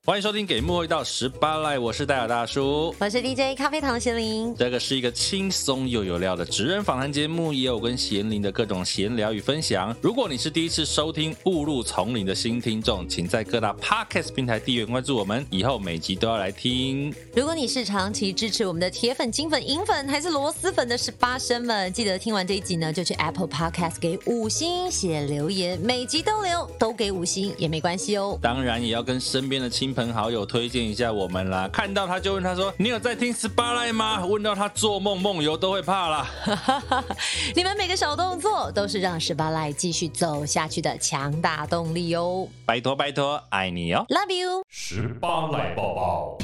欢迎收听给幕后一道18来，我是戴尔大叔， 我是 DJ 咖啡糖贤玲。 这个是一个轻松又有料的职人访谈节目，也有跟贤玲的各种闲聊与分享。如果你是第一次收听误入丛林的新听众，请在各大 Podcast 平台订阅关注我们，以后每集都要来听。 如果你是长期支持我们的铁粉、金粉、银粉还是螺蛳粉的18生们，记得听完这一集呢，就去 Apple Podcast 给5星写留言，每集都留，都给5星也没关系哦。 当然也要跟身边的亲朋好友推荐一下我们啦，看到他就问他说：“你有在听18来吗？”问到他做梦梦游都会怕啦。 你们每个小动作都是让18来继续走下去的强大动力哦。 拜托拜托，爱你哦 ，Love you。 18来抱抱。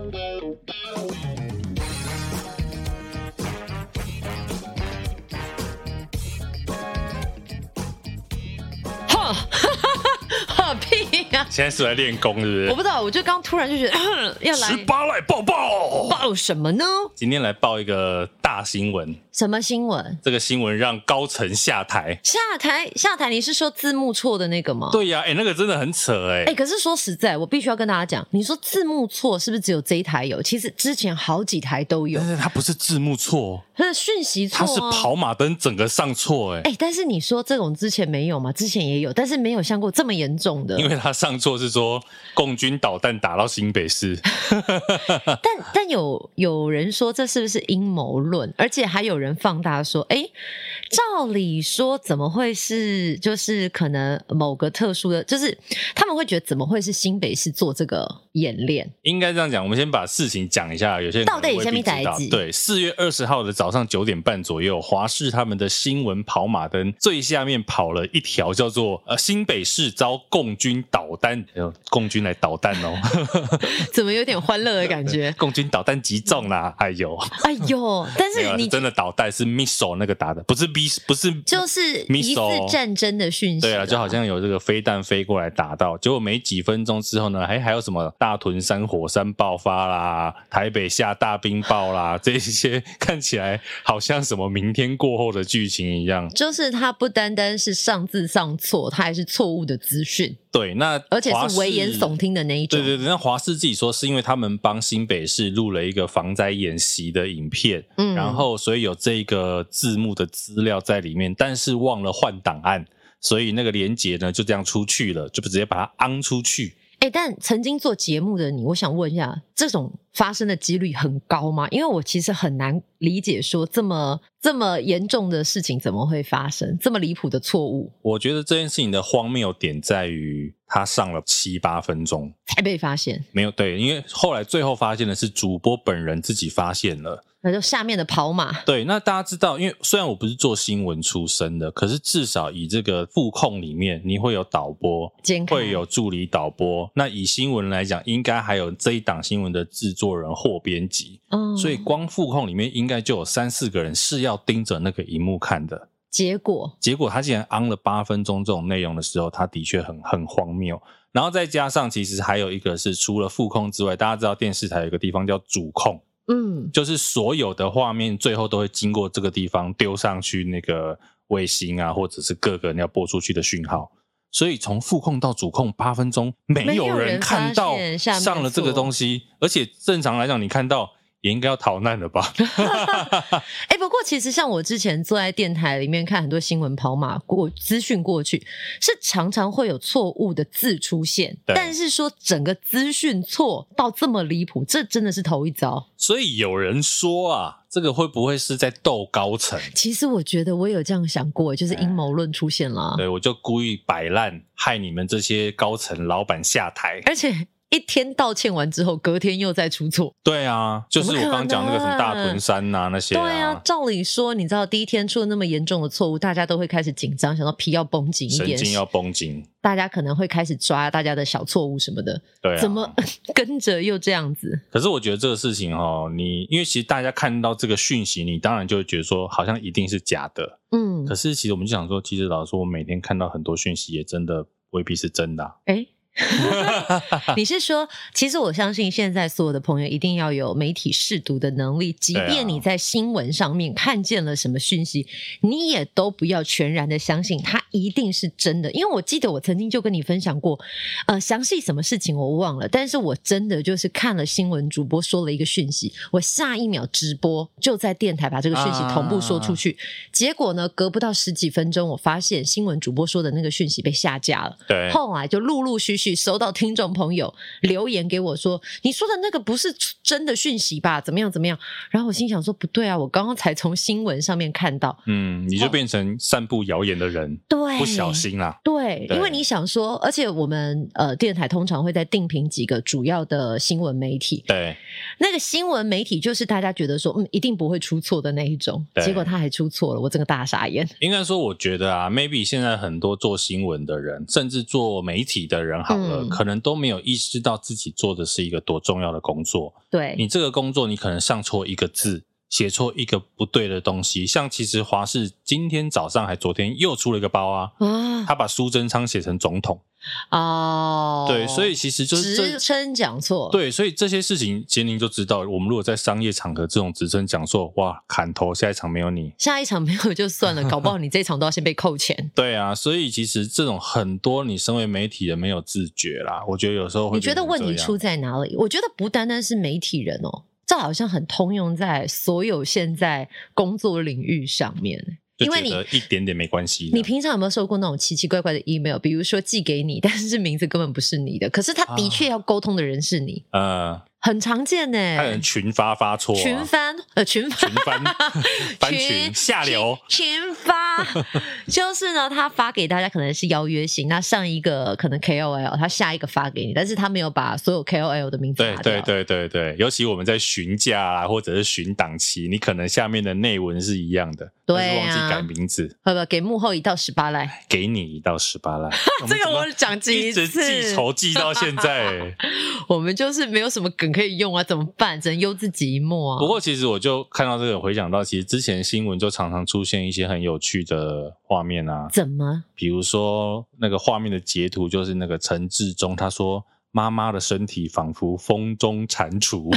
屁呀！ 现在是来练功是不是？ 我不知道，我就刚突然就觉得要来 18来抱抱， 报什么呢？ 今天来报一个大新闻。 什么新闻？ 这个新闻让高层下台。 下台，你是说字幕错的那个吗？ 对呀，那个真的很扯可是说实在，我必须要跟大家讲，你说字幕错是不是只有这一台有？其实之前好几台都有。 但是它不是字幕错， 它是讯息错， 它是跑马灯整个上错。 但是你说这种之前没有吗？之前也有，但是没有像过这么严重的。 因为它上错是说共军导弹打到新北市。 但有人说这是不是阴谋论？而且还有人放大说，照理说怎么会是就是可能某个特殊的，就是他们会觉得怎么会是新北市做这个演练？ 应该这样讲，我们先把事情讲一下，有些人到底什么代志？ 对，4月20号的早上9点半左右，华视他们的新闻跑马灯最下面跑了一条叫做新北市遭共军导弹，共军来导弹哦。 怎么有点欢乐的感觉？ 共军导弹击中啦！哎呦， 但是你真的导弹是 missile 那个打的，不是就是疑似战争的讯息。 对啊，就好像有这个飞弹飞过来打到，结果没几分钟之后呢，还有什么大屯山火山爆发啦，台北下大冰雹啦，这些看起来好像什么明天过后的剧情一样。 就是它不单单是上字上错，它还是错误的资讯。 对，那而且是危言耸听的那一种。 对，那华视自己说是因为他们帮新北市录了一个防灾演习的影片，然后所以有这个字幕的资料在里面，但是忘了换档案，所以那个连结呢就这样出去了，就直接把它昂出去。 但曾经做节目的你，我想问一下，这种发生的几率很高吗？因为我其实很难理解说这么严重的事情怎么会发生，这么离谱的错误。 我觉得这件事情的荒谬点在于他上了7-8分钟才被发现。 没有，对，因为后来最后发现的是主播本人自己发现了， 那就下面的跑马。 对，那大家知道，因为虽然我不是做新闻出身的，可是至少以这个副控里面，你会有导播，会有助理导播。那以新闻来讲，应该还有这一档新闻的制作人或编辑，所以光副控里面应该就有3-4个人是要盯着那个荧幕看的。结果他竟然昂了8分钟这种内容的时候，他的确很荒谬。然后再加上其实还有一个是除了副控之外，大家知道电视台有一个地方叫主控，就是所有的画面最后都会经过这个地方丢上去那个卫星啊，或者是各个要播出去的讯号。所以从副控到主控8分钟，没有人看到上了这个东西，而且正常来讲，你看到也应该要逃难了吧？ 不过其实像我之前坐在电台里面看很多新闻跑马资讯过去，是常常会有错误的字出现，但是说整个资讯错到这么离谱，这真的是头一遭。 所以有人说啊，这个会不会是在斗高层？ 其实我觉得我有这样想过，就是阴谋论出现了。 对，我就故意摆烂，害你们这些高层老板下台， 而且一天道歉完之后，隔天又再出错。 对啊，就是我刚刚讲那个什么大屯山啊那些啊。 对啊，照理说，你知道第一天出了那么严重的错误，大家都会开始紧张，想到皮要绷紧一点， 神经要绷紧， 大家可能会开始抓大家的小错误什么的。 对啊， 怎么跟着又这样子？ 可是我觉得这个事情因为其实大家看到这个讯息，你当然就会觉得说好像一定是假的。可是其实我们就想说，其实老实说，我每天看到很多讯息也真的未必是真的啊。 你是说其实我相信现在所有的朋友一定要有媒体识读的能力，即便你在新闻上面看见了什么讯息，你也都不要全然的相信它一定是真的，因为我记得我曾经就跟你分享过，详细什么事情我忘了，但是我真的就是看了新闻主播说了一个讯息，我下一秒直播就在电台把这个讯息同步说出去，结果呢隔不到10几分钟，我发现新闻主播说的那个讯息被下架了。 对， 后来就陆陆续续收到听众朋友留言给我说，你说的那个不是真的讯息吧？怎么样怎么样？然后我心想说，不对啊，我刚刚才从新闻上面看到。 你就变成散布谣言的人， 对， 不小心啦。 对，因为你想说，而且我们电台通常会在定评几个主要的新闻媒体， 对， 那个新闻媒体就是大家觉得说，一定不会出错的那一种，结果他还出错了，我整个大傻眼。 应该说，我觉得啊 ，maybe 现在很多做新闻的人，甚至做媒体的人好了，可能都没有意识到自己做的是一个多重要的工作。 对， 你这个工作，你可能上错一个字，写错一个不对的东西，像其实华视今天早上还昨天又出了一个包啊，他把苏贞昌写成总统。对，所以其实就是职称讲错。 对，所以这些事情其实您就知道，我们如果在商业场合这种职称讲错，哇，砍头，下一场没有你， 下一场没有就算了，搞不好你这一场都要先被扣钱。 对啊，所以其实这种很多你身为媒体人没有自觉啦，我觉得有时候会。 你觉得问题出在哪里？我觉得不单单是媒体人哦，这好像很通用在所有现在工作领域上面。 就觉得一点点没关系。 你平常有没有收过那种奇奇怪怪的 email？ 比如说寄给你，但是名字根本不是你的，可是他的确要沟通的人是你。很常见呢， 他可能群发错、 群翻翻群下流群发，就是呢，他发给大家可能是邀约型，那上一个可能 KOL， 他下一个发给你，但是他没有把所有 KOL 的名字拿掉。 对，尤其我们在询价啊，或者是询档期，你可能下面的内文是一样的， 对啊， 但是忘记改名字， 给幕后1到18赖， 给你1到18赖， 这个我讲几次， 一直记仇记到现在。 我们就是没有什么梗可以用啊，怎么办？只能忧自己一默啊。 不过其实我就看到这个，回想到其实之前新闻就常常出现一些很有趣的画面啊。 怎么？ 比如说那个画面的截图，就是那个陈志忠他说妈妈的身体仿佛风中蟾蜍。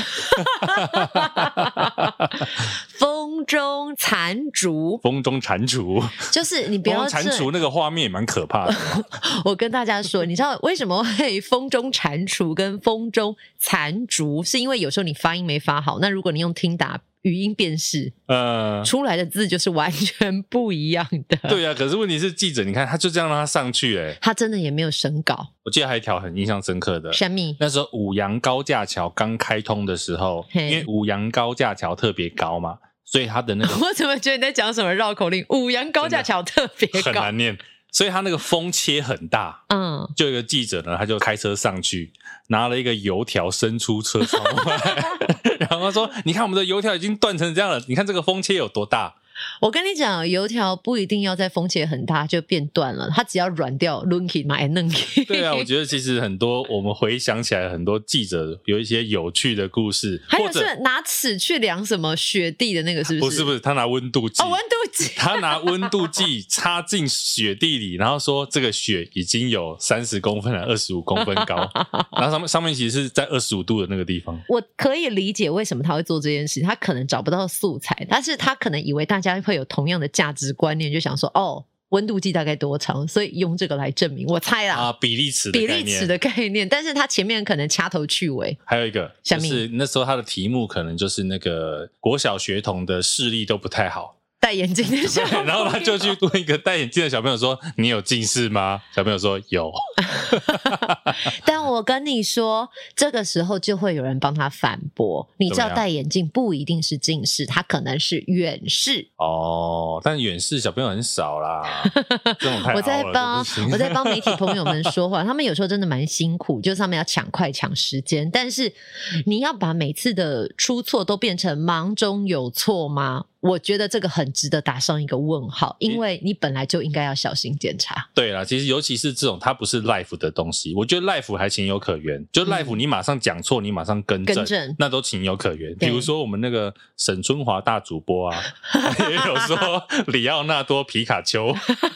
风中蟾蜍， 风中蟾蜍， 就是你不要蟾蜍那个画面也蛮可怕的。 我跟大家说，你知道为什么会风中蟾蜍跟风中蟾蜍？是因为有时候你发音没发好，那如果你用听打语音辨识，出来的字就是完全不一样的。 对啊，可是问题是记者，你看他就这样让他上去， 他真的也没有审稿。 我记得还有一条很印象深刻的， 什么？ 那时候五杨高架桥刚开通的时候，因为五杨高架桥特别高嘛，所以它的那个我怎么觉得你在讲什么绕口令？五杨高架桥特别高， 很难念。所以他那个风切很大，就有一个记者呢，他就开车上去，拿了一个油条伸出车窗外，然后说：“你看我们的油条已经断成这样了，你看这个风切有多大。” 我跟你讲，油条不一定要在风切很大就变断了，它只要软掉 lunky 嘛也嫩。 对啊，我觉得其实很多我们回想起来，很多记者有一些有趣的故事， 还有是拿尺去量什么雪地的那个，是不是？ 不是，他拿温度计。 温度计， 他拿温度计插进雪地里，然后说这个雪已经有30公分还25公分高，然后上面其实是在25度的那个地方。 我可以理解为什么他会做这件事，他可能找不到素材，但是他可能以为大家会有同样的价值观念，就想说温度计大概多长，所以用这个来证明。我猜啦， 比例尺的概念，但是他前面可能掐头去尾。 还有一个就是那时候他的题目可能就是那个国小学童的视力都不太好， 戴眼镜的小朋友， 然后他就去问一个戴眼镜的小朋友说：“你有近视吗？”小朋友说：“有。” 但我跟你说，这个时候就会有人帮他反驳。你知道戴眼镜不一定是近视，他可能是远视。 但远视小朋友很少啦。这种太我在帮媒体朋友们说话，他们有时候真的蛮辛苦，就是他们要抢快抢时间。但是你要把每次的出错都变成忙中有错吗？我觉得这个很值得打上一个问号，因为你本来就应该要小心检查。 对啦，其实尤其是这种它不是 life 的东西，我觉得 life 还情有可原，就 life 你马上讲错，你马上更正，那都情有可原。比如说我们那个沈春华大主播啊，也有说里奥纳多皮卡丘。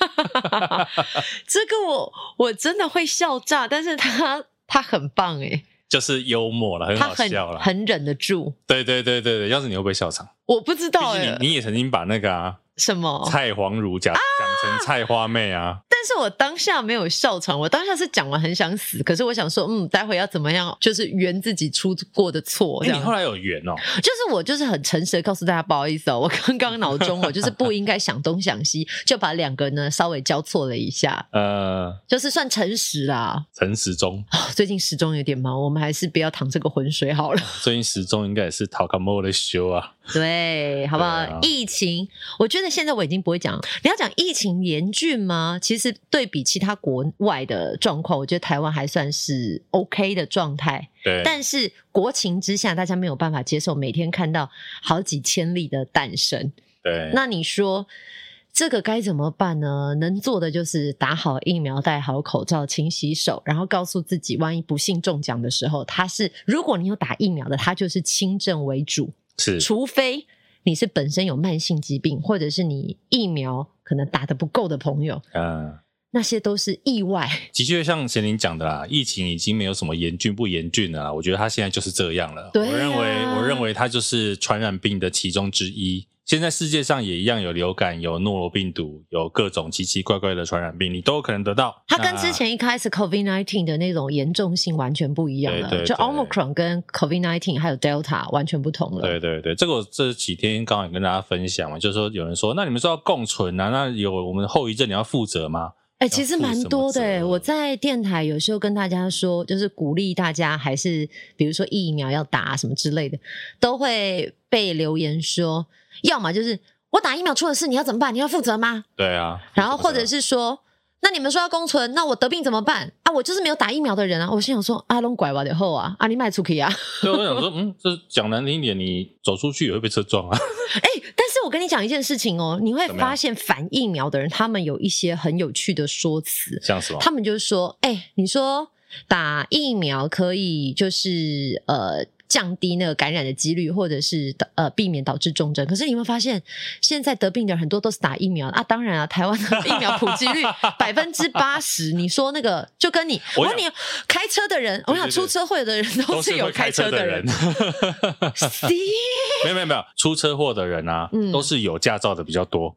这个我真的会笑炸，但是他很棒耶， 就是幽默了，很好笑了， 很忍得住。 对，要是你会不会笑场？ 我不知道你也曾经把那个什么？ 蔡黄如讲成菜花妹啊！ 但是我当下没有笑场，我当下是讲完很想死，可是我想说，待会要怎么样，就是圆自己出过的错。 你后来有圆哦？ 就是我就是很诚实的告诉大家，不好意思哦，我刚刚脑中我就是不应该想东想西，就把两个呢稍微交错了一下。就是算诚实啦。 陈时中最近时钟有点忙，我们还是不要淌这个浑水好了。 最近时钟应该也是讨个莫的修啊。 对，好不好？疫情，我觉得现在我已经不会讲。你要讲疫情严峻吗？其实对比其他国外的状况，我觉得台湾还算是 OK 的状态。 对， 但是国情之下，大家没有办法接受每天看到好几千例的诞生。 对， 那你说这个该怎么办呢？能做的就是打好疫苗，戴好口罩，勤洗手，然后告诉自己，万一不幸中奖的时候，如果你有打疫苗的，它就是轻症为主。 是， 除非你是本身有慢性疾病，或者是你疫苗可能打得不够的朋友，那些都是意外。 的确像贤玲讲的啦，疫情已经没有什么严峻不严峻了啦，我觉得它现在就是这样了。 对啊， 我认为它就是传染病的其中之一。现在世界上也一样有流感，有诺罗病毒，有各种奇奇怪怪的传染病，你都有可能得到。 它跟之前一开始 COVID-19 的那种严重性完全不一样了。 对， 就 Omicron 跟 COVID-19 还有 Delta 完全不同了。 对，这个我这几天刚好跟大家分享嘛，就是说有人说，那你们说要共存啊，那有我们后遗症你要负责吗？ 其实蛮多的我在电台有时候跟大家说，就是鼓励大家还是比如说疫苗要打什么之类的，都会被留言说，要么就是我打疫苗出了事你要怎么办，你要负责吗？ 对啊， 然后或者是说，那你们说要共存，那我得病怎么办啊？我就是没有打疫苗的人啊。我心想说，拢拐我的后啊，你卖出去啊。 对，我想说这讲难听一点，你走出去也会被车撞啊。 但是我跟你讲一件事情哦，你会发现反疫苗的人他们有一些很有趣的说辞。 像什么？ 他们就是说你说打疫苗可以就是降低那个感染的几率，或者是避免导致重症。可是你会发现，现在得病的人很多都是打疫苗啊。当然啊，台湾的疫苗普及率80%。你说那个就跟你，我问你，开车的人，我想出车祸的人都是有开车的人。 没有，出车祸的人啊，都是有驾照的比较多。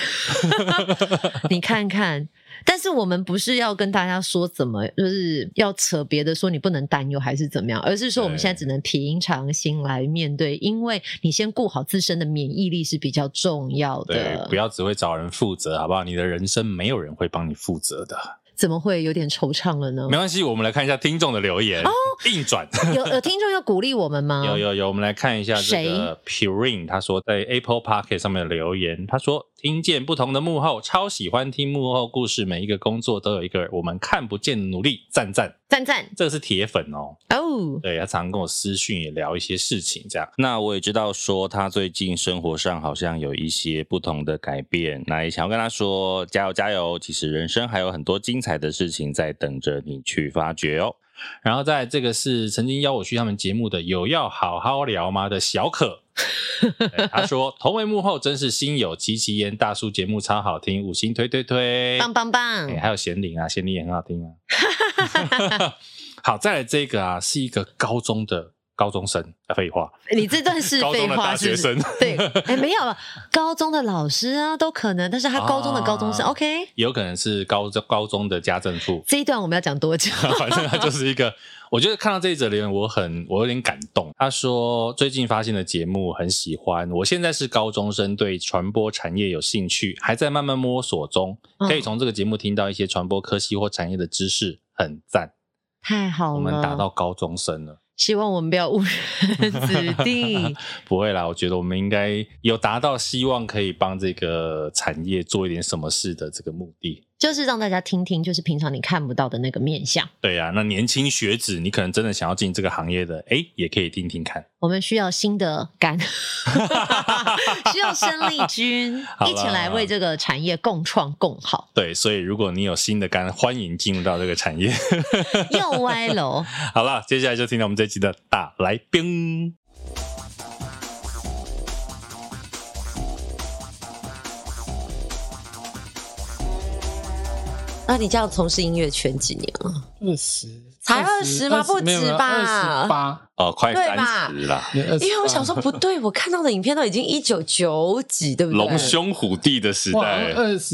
你看看。但是我们不是要跟大家说怎么就是要扯别的说你不能担忧还是怎么样，而是说我们现在只能平常心来面对，因为你先顾好自身的免疫力是比较重要的。 对，不要只会找人负责好不好？你的人生没有人会帮你负责的。 怎么会有点惆怅了呢？ 没关系，我们来看一下听众的留言。硬转有听众要鼓励我们吗？ 有，我们来看一下这个 Purin， 他说在 Apple Podcast 上面的留言，他说听见不同的幕后，超喜欢听幕后故事，每一个工作都有一个我们看不见的努力，赞，这个是铁粉哦。对，他常跟我私讯也聊一些事情这样。那我也知道说他最近生活上好像有一些不同的改变，那也想要跟他说加油，其实人生还有很多精彩的事情在等着你去发掘哦。然后在这个是曾经邀我去他们节目的有要好好聊吗的小可他说同为幕后真是心有戚戚焉，大叔节目超好听，5星推， 棒还有贤玲啊，贤玲也很好听啊好，再来这个啊，是一个高中的高中生，废话， 你这段是废话是不是？ 高中的大学生对，没有高中的老师啊都可能，但是他高中的高中生OK 也有可能是高中的家政妇。 这一段我们要讲多久？ 反正他就是一个我觉得看到这一则留言我有点感动。他说最近发现的节目很喜欢，我现在是高中生，对传播产业有兴趣，还在慢慢摸索中，可以从这个节目听到一些传播科系或产业的知识，很赞。 太好了， 我们打到高中生了， 希望我们不要误人子弟不会啦，我觉得我们应该有达到希望可以帮这个产业做一点什么事的这个目的， 就是让大家听听就是平常你看不到的那个面向。 对啊，那年轻学子你可能真的想要进这个行业的也可以听听看。 我们需要新的肝需要生力军一起来为这个产业共创共好。 对，所以如果你有新的肝，欢迎进入到这个产业又歪楼好了，接下来就听到我们这期的大来宾。 那你这样从事音乐圈几年了 ？20， 才20吗？不止吧 ？28 哦，快30啦。 因为我想说不对，我看到的影片都已经1990几，对不对？ 龙兄虎弟的时代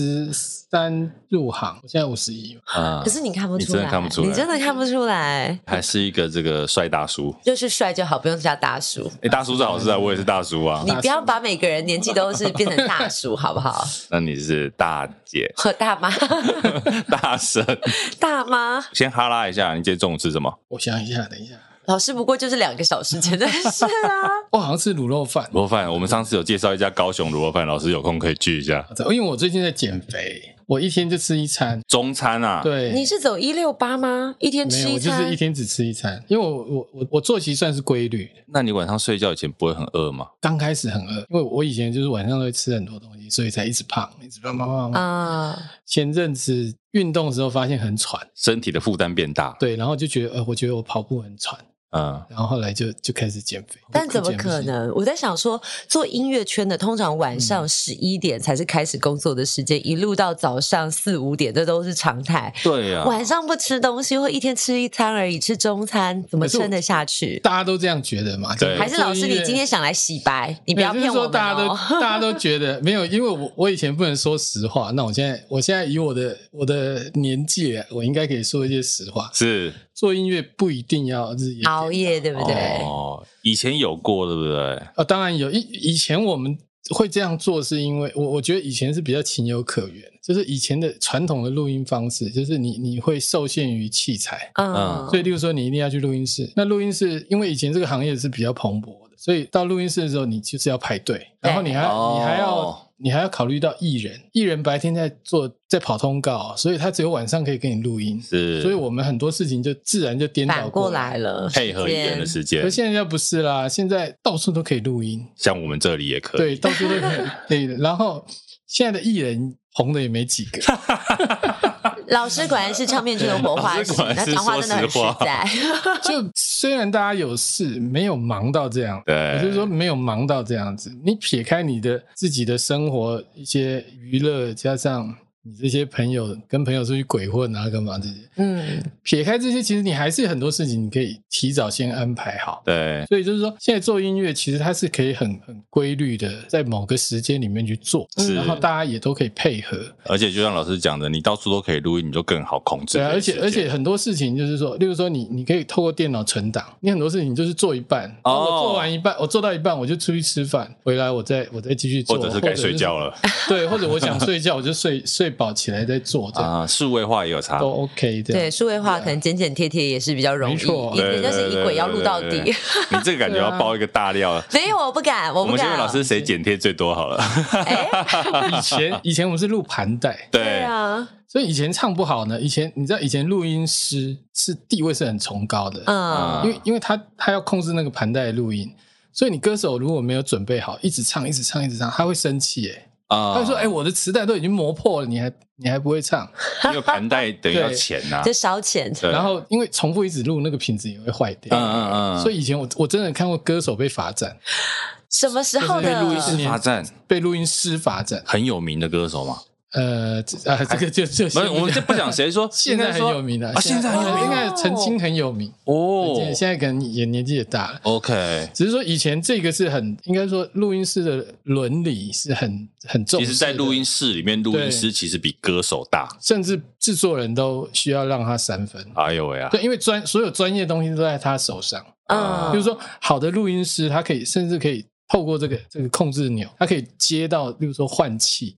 ，23入行，我现在51 嘛。可是你看不出来， 你真的看不出来， 你真的看不出来， 还是一个这个帅大叔， 就是帅就好，不用加大叔。 大叔最好是啊，我也是大叔啊。 你不要把每个人年纪都是变成大叔，好不好？ 那你是大姐和大妈、 大婶、 大妈。 先哈拉一下，你今天中午吃什么？ 我想一下，等一下。 老师不过就是2个小时前的事啊。 我好像吃卤肉饭。 卤肉饭，我们上次有介绍一家高雄卤肉饭，老师有空可以去一下。 因为我最近在减肥，我一天就吃1餐。 中餐啊？ 对。 你是走168吗？一天吃1餐？ 没有，我就是一天只吃1餐，因为我作息算是规律。 那你晚上睡觉以前不会很饿吗？ 刚开始很饿，因为我以前就是晚上都会吃很多东西，所以才一直胖啊。前阵子运动的时候发现很喘， 身体的负担变大。 对，然后就觉得我觉得我跑步很喘。然后后来就开始减肥。 但怎么可能？我在想说，做音乐圈的通常晚上11点才是开始工作的时间，一路到早上4、5点，这都是常态。 对啊， 晚上不吃东西，或一天吃1餐而已，吃中餐，怎么撑得下去？ 大家都这样觉得嘛？ 对， 还是老师你今天想来洗白？你不要骗我们哦。大家都觉得没有，因为我以前不能说实话，那我现在以我的年纪，我应该可以说一些实话。 是。 做音乐不一定要日夜熬夜，对不对？ 以前有过，对不对？ 当然有。以前我们会这样做，是因为我觉得以前是比较情有可原，就是以前的传统的录音方式，就是你会受限于器材，所以例如说你一定要去录音室。那录音室，因为以前这个行业是比较蓬勃的，所以到录音室的时候，你就是要排队，然后你还要考虑到艺人白天在跑通告，所以他只有晚上可以跟你录音， 是， 所以我们很多事情就自然就颠倒过来了， 配合艺人的时间。 可现在不是啦，现在到处都可以录音， 像我们这里也可以， 对，到处都可以。然后现在的艺人红的也没几个。 老师果然是唱片圈的活化石，那讲话真的很实在。 就虽然大家有事，没有忙到这样，我就是说没有忙到这样子。你撇开你的自己的生活一些娱乐，加上你这些朋友跟朋友出去鬼混啊干嘛这些，撇开这些，其实你还是有很多事情你可以提早先安排好。 对， 所以就是说现在做音乐其实它是可以很规律的在某个时间里面去做，然后大家也都可以配合。而且就像老师讲的，你到处都可以录音，你就更好控制。 对啊，而且很多事情就是说，例如说你可以透过电脑存档，你很多事情就是做一半，我做完一半，我做到一半我就出去吃饭，回来我再继续做， 或者是该睡觉了。 对，或者我想睡觉我就睡饱起来再做啊。 数位化也有差， 都 OK 的。 对，数位化可能剪剪贴贴也是比较容易，也就是一轨要录到底。 你这个感觉要爆一个大料。 没有，我不敢。我们先问老师谁剪贴最多好了。 以前我们是录盘带， 对啊， 所以以前唱不好呢。你知道以前录音师是地位是很崇高的，因为他要控制那个盘带的录音，所以你歌手如果没有准备好，一直唱，他会生气耶。他会说：“我的磁带都已经磨破了，你还不会唱？ 因为盘带等于要钱呐， 就烧钱。 然后因为重复一直录，那个品质也会坏掉。所以以前我真的看过歌手被罚站。 什么时候的？ 被录音师罚站？ 被录音师罚站？ 很有名的歌手吗？ 这个就我们就不讲谁说， 现在很有名了。 现在很有名， 应该曾经很有名哦。现在可能也年纪也大了。 OK， 只是说以前这个是应该说录音室的伦理是很重视的。 其实，在录音室里面，录音师其实比歌手大， 甚至制作人都需要让他3分。 哎呦喂啊！ 对，因为所有专业东西都在他手上。比如说好的录音师，他甚至可以透过这个控制钮，它可以接到，例如说换气，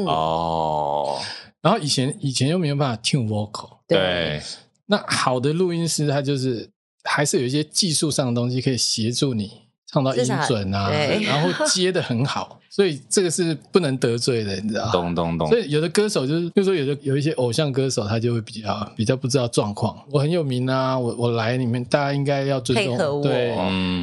然后以前又没有办法 tune vocal， 对， 那好的录音师他就是还是有一些技术上的东西可以协助你唱到音准啊，然后接得很好，所以这个是不能得罪的，你知道？ 懂。 所以有的歌手就是，比如说有一些偶像歌手，他就会比较不知道状况。我很有名啊，我来你们大家应该要尊重， 配合我， 对，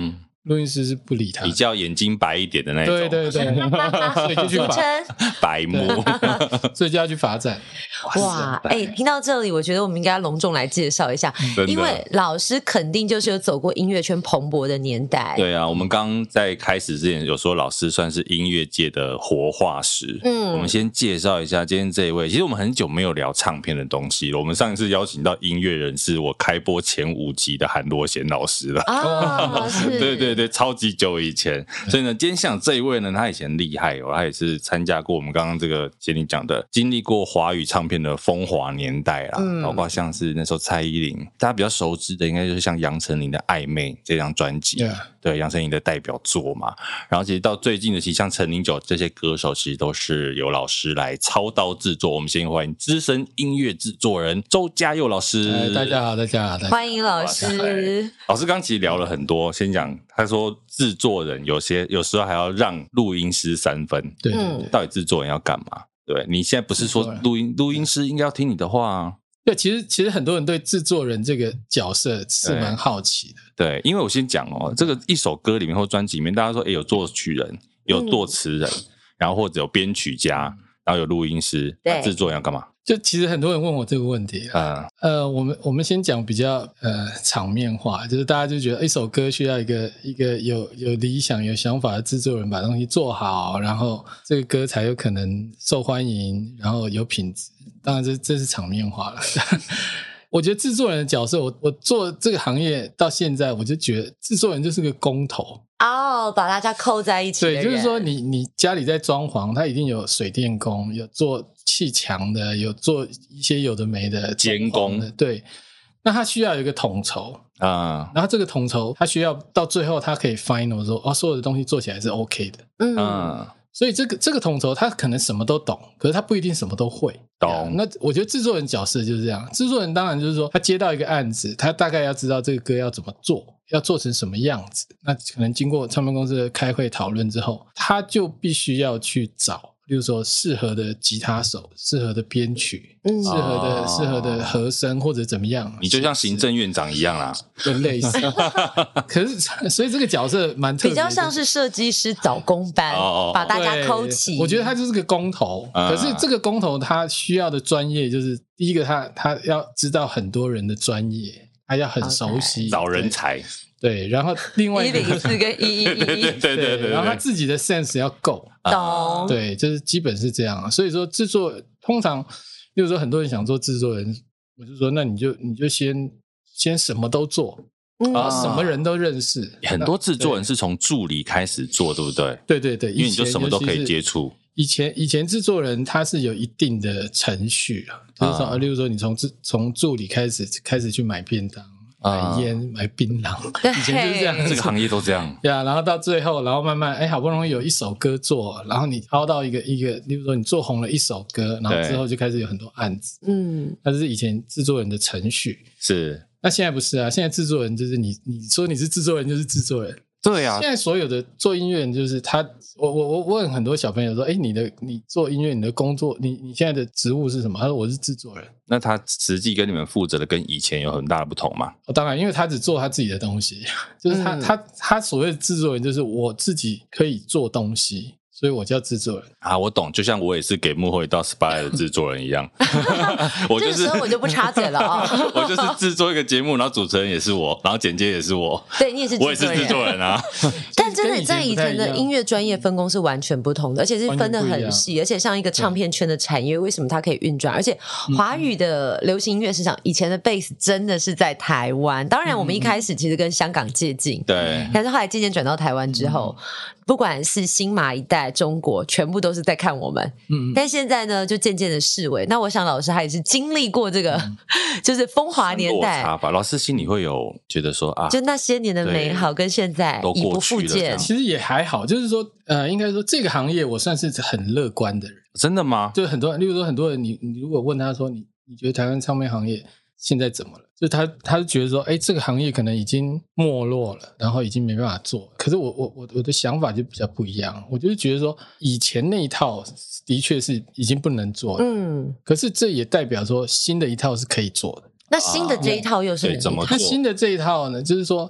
录音师是不理他， 比较眼睛白一点的那种。 对对对，所以就去白目， 所以就要去罚站。 哇，听到这里，我觉得我们应该隆重来介绍一下，因为老师肯定就是有走过音乐圈蓬勃的年代。 对啊，我们刚在开始之前有说老师算是音乐界的活化石。我们先介绍一下今天这一位。其实我们很久没有聊唱片的东西了。我们上一次邀请到音乐人是我开播前5集的韩罗贤老师了。对对对，超级久以前。所以呢，今天像这一位呢，他以前厉害哦，他也是参加过我们刚刚这个杰尼讲的，经历过华语唱片的风华年代啦，包括像是那时候蔡依林，大家比较熟知的应该就是像杨丞琳的《暧昧》这张专辑，对，杨丞琳的代表作嘛。然后其实到最近的，其实像陈零九这些歌手，其实都是由老师来操刀制作。我们先欢迎资深音乐制作人周家佑老师。 大家好，大家好， 欢迎老师。 老师刚其实聊了很多，先讲他说制作人有时候还要让录音师3分， 对， 到底制作人要干嘛？对，你现在不是说录音师应该要听你的话啊？ 对，其实很多人对制作人这个角色是蛮好奇的。 对，因为我先讲哦，这个一首歌里面或专辑里面，大家说有作曲人，有作词人，然后或者有编曲家，然后有录音师，制作人要干嘛？ 就其实很多人问我这个问题我们先讲比较场面化，就是大家就觉得一首歌需要一个有理想有想法的制作人把东西做好，然后这个歌才有可能受欢迎，然后有品质。当然这是场面化了。我觉得制作人的角色，我做这个行业到现在，我就觉得制作人就是个工头把大家扣在一起的人。 对，就是说你家里在装潢，他一定有水电工，有做砌墙的，有做一些有的没的监工的， 对。那他需要有一个统筹然后这个统筹他需要到最后他可以 final 说所有的东西做起来是 OK 的。所以这个统筹他可能什么都懂，可是他不一定什么都会懂。那我觉得制作人角色就是这样，制作人当然就是说他接到一个案子，他大概要知道这个歌要怎么做，要做成什么样子。那可能经过唱片公司的开会讨论之后，他就必须要去找例如说适合的吉他手，适合的编曲，适合的和声或者怎么样。 你就像行政院长一样啦， 就类似。可是所以这个角色蛮特别的， 比较像是设计师找工班，把大家扣起。 我觉得他就是个工头，可是这个工头他需要的专业就是第一个他要知道很多人的专业，他要很熟悉找人才。 对，然后另外一个 104跟111， 对， 然后他自己的 sense 要够， 懂？ 对，就是基本是这样。所以说制作通常，例如说很多人想做制作人，我就说那你就先什么都做，什么人都认识。 很多制作人是从助理开始做，对不对？ 对， 因为你就什么都可以接触。 以前制作人他是有一定的程序就是说例如说你从助理开始去买便当。买烟买槟榔，以前就是这样， 这个行业都这样。 对啊，然后到最后，然后慢慢好不容易有一首歌做，然后你熬到一个，例如说你做红了一首歌，然后之后就开始有很多案子。那是以前制作人的程序。是，那现在不是啊，现在制作人就是你说你是制作人就是制作人。 对啊， 现在所有的做音乐人就是他，我问很多小朋友说，你做音乐，你的工作，你现在的职务是什么？他说我是制作人。那他实际跟你们负责的跟以前有很大的不同吗？ 当然，因为他只做他自己的东西，就是他所谓的制作人就是我自己可以做东西。所以我叫制作人啊，我懂，就像我也是给幕后一道 Spotlight 的制作人一样。 这个时候我就不插嘴了我就是制作一个节目，然后主持人也是我，然后剪接也是我。 对，你也是制作人， 我也是制作人啊。 但真的在以前的音乐专业分工是完全不同的，而且是分得很细，而且像一个唱片圈的产业，为什么它可以运转？而且华语的流行音乐市场，以前的 base 真的是在台湾。当然，我们一开始其实跟香港接近， 对， 但是后来渐渐转到台湾之后。不管是新马一代中国全部都是在看我们但现在呢就渐渐的式微。那我想老师他也是经历过这个就是风华年代落差吧。老师心里会有觉得说就那些年的美好跟现在已不复见。 其实也还好，就是说应该说这个行业我算是很乐观的人。 真的吗？ 就很多人例如说很多人你如果问他说你觉得台湾唱片行业现在怎么了，就他就觉得说这个行业可能已经没落了，然后已经没办法做。可是我的想法就比较不一样，我就是觉得说以前那一套的确是已经不能做了可是这也代表说新的一套是可以做的。 那新的这一套又是怎么做？ 那新的这一套呢，就是说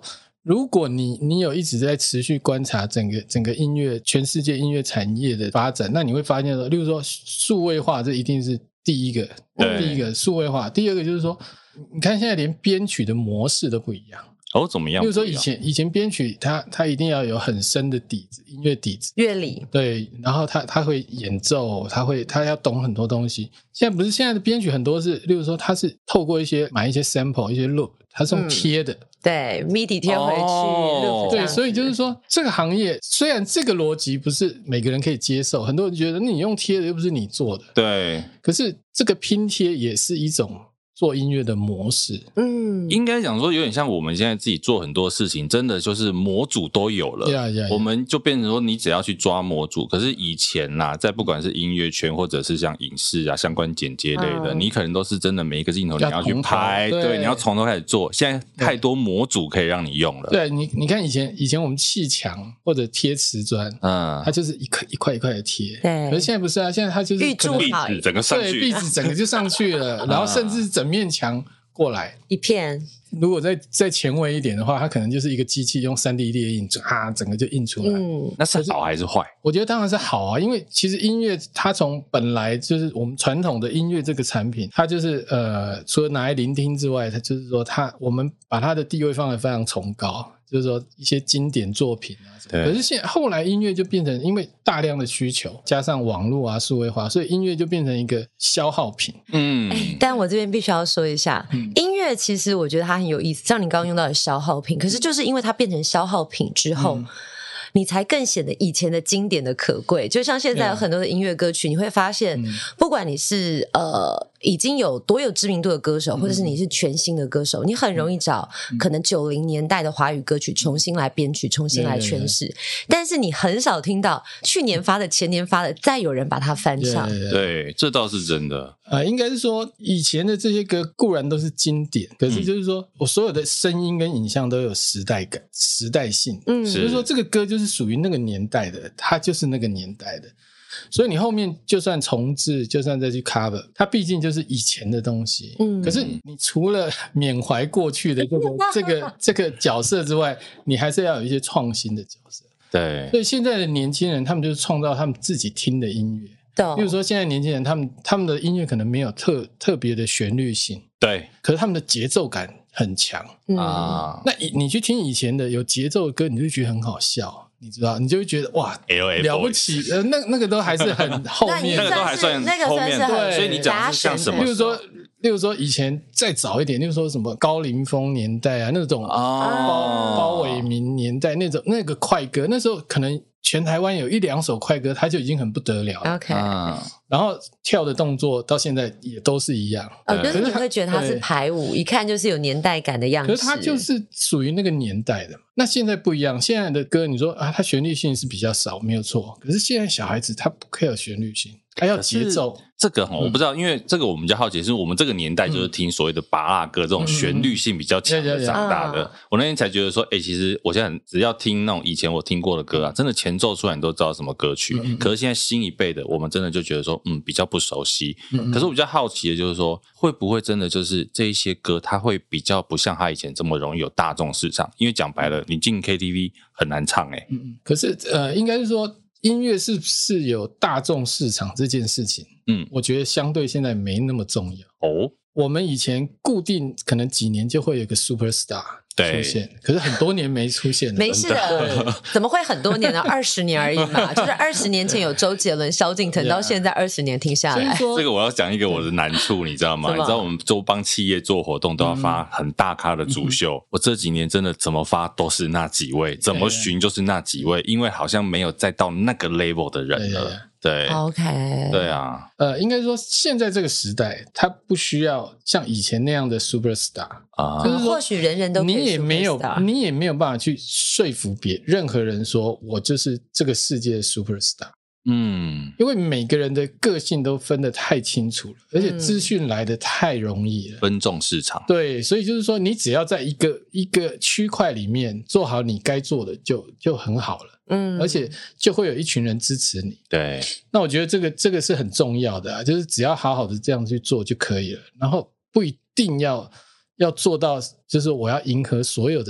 如果你有一直在持续观察整个音乐全世界音乐产业的发展，那你会发现说，例如说数位化，这一定是第一个数位化。第二个就是说，你看现在连编曲的模式都不一样。 怎么样？ 比如说以前编曲它一定要有很深的底子，音乐底子、 乐理， 对，然后他会演奏，他要懂很多东西。现在不是，现在的编曲很多是，例如说他是透过买一些 sample 一些 loop， 它是用贴的， 对 MIDI 贴回去， 对，所以就是说这个行业虽然这个逻辑不是每个人可以接受，很多人觉得你用贴的又不是你做的， 对， 可是这个拼贴也是一种做音乐的模式。 应该讲说有点像我们现在自己做很多事情，真的就是模组都有了，我们就变成说你只要去抓模组。可是以前在不管是音乐圈或者是像影视啊相关剪接类的，你可能都是真的每一个镜头你要去拍，对，你要从头开始做。现在太多模组可以让你用了。 对，你看以前我们砌墙或者贴瓷砖，它就是一块一块的贴， 对。 可是现在不是啊，现在它就是预铸好， 壁纸整个上去， 对，壁纸整个就上去了，然后甚至整面墙过来一片。 如果再前卫一点的话，它可能就是一个机器用 3D 列印，整个就印出来。 那是好还是坏？ 我觉得当然是好啊，因为其实音乐它从本来就是我们传统的音乐这个产品，它就是除了拿来聆听之外，它就是说我们把它的地位放得非常崇高。就是说一些经典作品啊什么，可是后来音乐就变成因为大量的需求加上网络啊数位化，所以音乐就变成一个消耗品。 但我这边必须要说一下，音乐其实我觉得它很有意思，像你刚刚用到的消耗品，可是就是因为它变成消耗品之后，你才更显得以前的经典的可贵。就像现在有很多的音乐歌曲，你会发现不管你是已经有多有知名度的歌手，或者是你是全新的歌手，你很容易找可能90年代的华语歌曲重新来编曲，重新来诠释，但是你很少听到去年发的前年发的再有人把它翻唱。 对，这倒是真的。 应该是说以前的这些歌固然都是经典，可是就是说我所有的声音跟影像都有时代感、时代性，就是说这个歌就是属于那个年代的，它就是那个年代的。所以你后面就算重制，就算再去 cover， 它毕竟就是以前的东西。可是你除了缅怀过去的这个角色之外，你还是要有一些创新的角色。 对， 所以现在的年轻人，他们就是创造他们自己听的音乐。比如说现在年轻人，他们的音乐可能没有特别的旋律性， 对， 可是他们的节奏感很强那你去听以前的有节奏的歌，你就觉得很好笑。你知道，你就会觉得哇，了不起，那个都还是很后面， 那个都还算后面，对，所以你讲的是像什么？ 例如说以前再早一点，例如说什么高凌风年代啊，那种包伟民年代那个快歌，那时候可能全台湾有1-2首快歌，它就已经很不得了了。 OK， 然后跳的动作到现在也都是一样。 就是你会觉得它是排舞，一看就是有年代感的样子。 可是它就是属于那个年代的。那现在不一样，现在的歌你说它旋律性是比较少，没有错。可是现在小孩子他不 care 旋律性，他要节奏。 这个我不知道，因为这个我们比较好奇，是我们这个年代就是听所谓的芭乐歌这种旋律性比较强的长大的。我那天才觉得说，其实我现在只要听那种以前我听过的歌啊，真的前奏出来你都知道什么歌曲。可是现在新一辈的，我们真的就觉得说，比较不熟悉。可是我比较好奇的就是说，会不会真的就是这一些歌，它会比较不像它以前这么容易有大众市场？因为讲白了，你进 KTV 很难唱可是应该是说。音乐是不是有大众市场这件事情，我觉得相对现在没那么重要。我们以前固定可能几年就会有一个 superstar 出现，可是很多年没出现了。 没事的，怎么会很多年呢？20年而已嘛，就是20年前有周杰伦、萧敬腾，到现在20年停下来。 这个我要讲一个我的难处，你知道吗？你知道我们帮企业做活动都要发很大咖的主秀，我这几年真的怎么发都是那几位，怎么巡就是那几位，因为好像没有再到那个 level 的人了。对 ，OK， 对啊， 应该说现在这个时代，他不需要像以前那样的 superstar 就是说或许人人都可以 superstar， 你也没有办法去说服任何人说我就是这个世界的 superstar。因为每个人的个性都分得太清楚了，而且资讯来得太容易了， 分众市场。 对，所以就是说，你只要在一个区块里面做好你该做的，就很好了。而且就会有一群人支持你。 对， 那我觉得这个是很重要的啊，就是只要好好的这样去做就可以了，然后不一定要做到，就是我要迎合所有的人。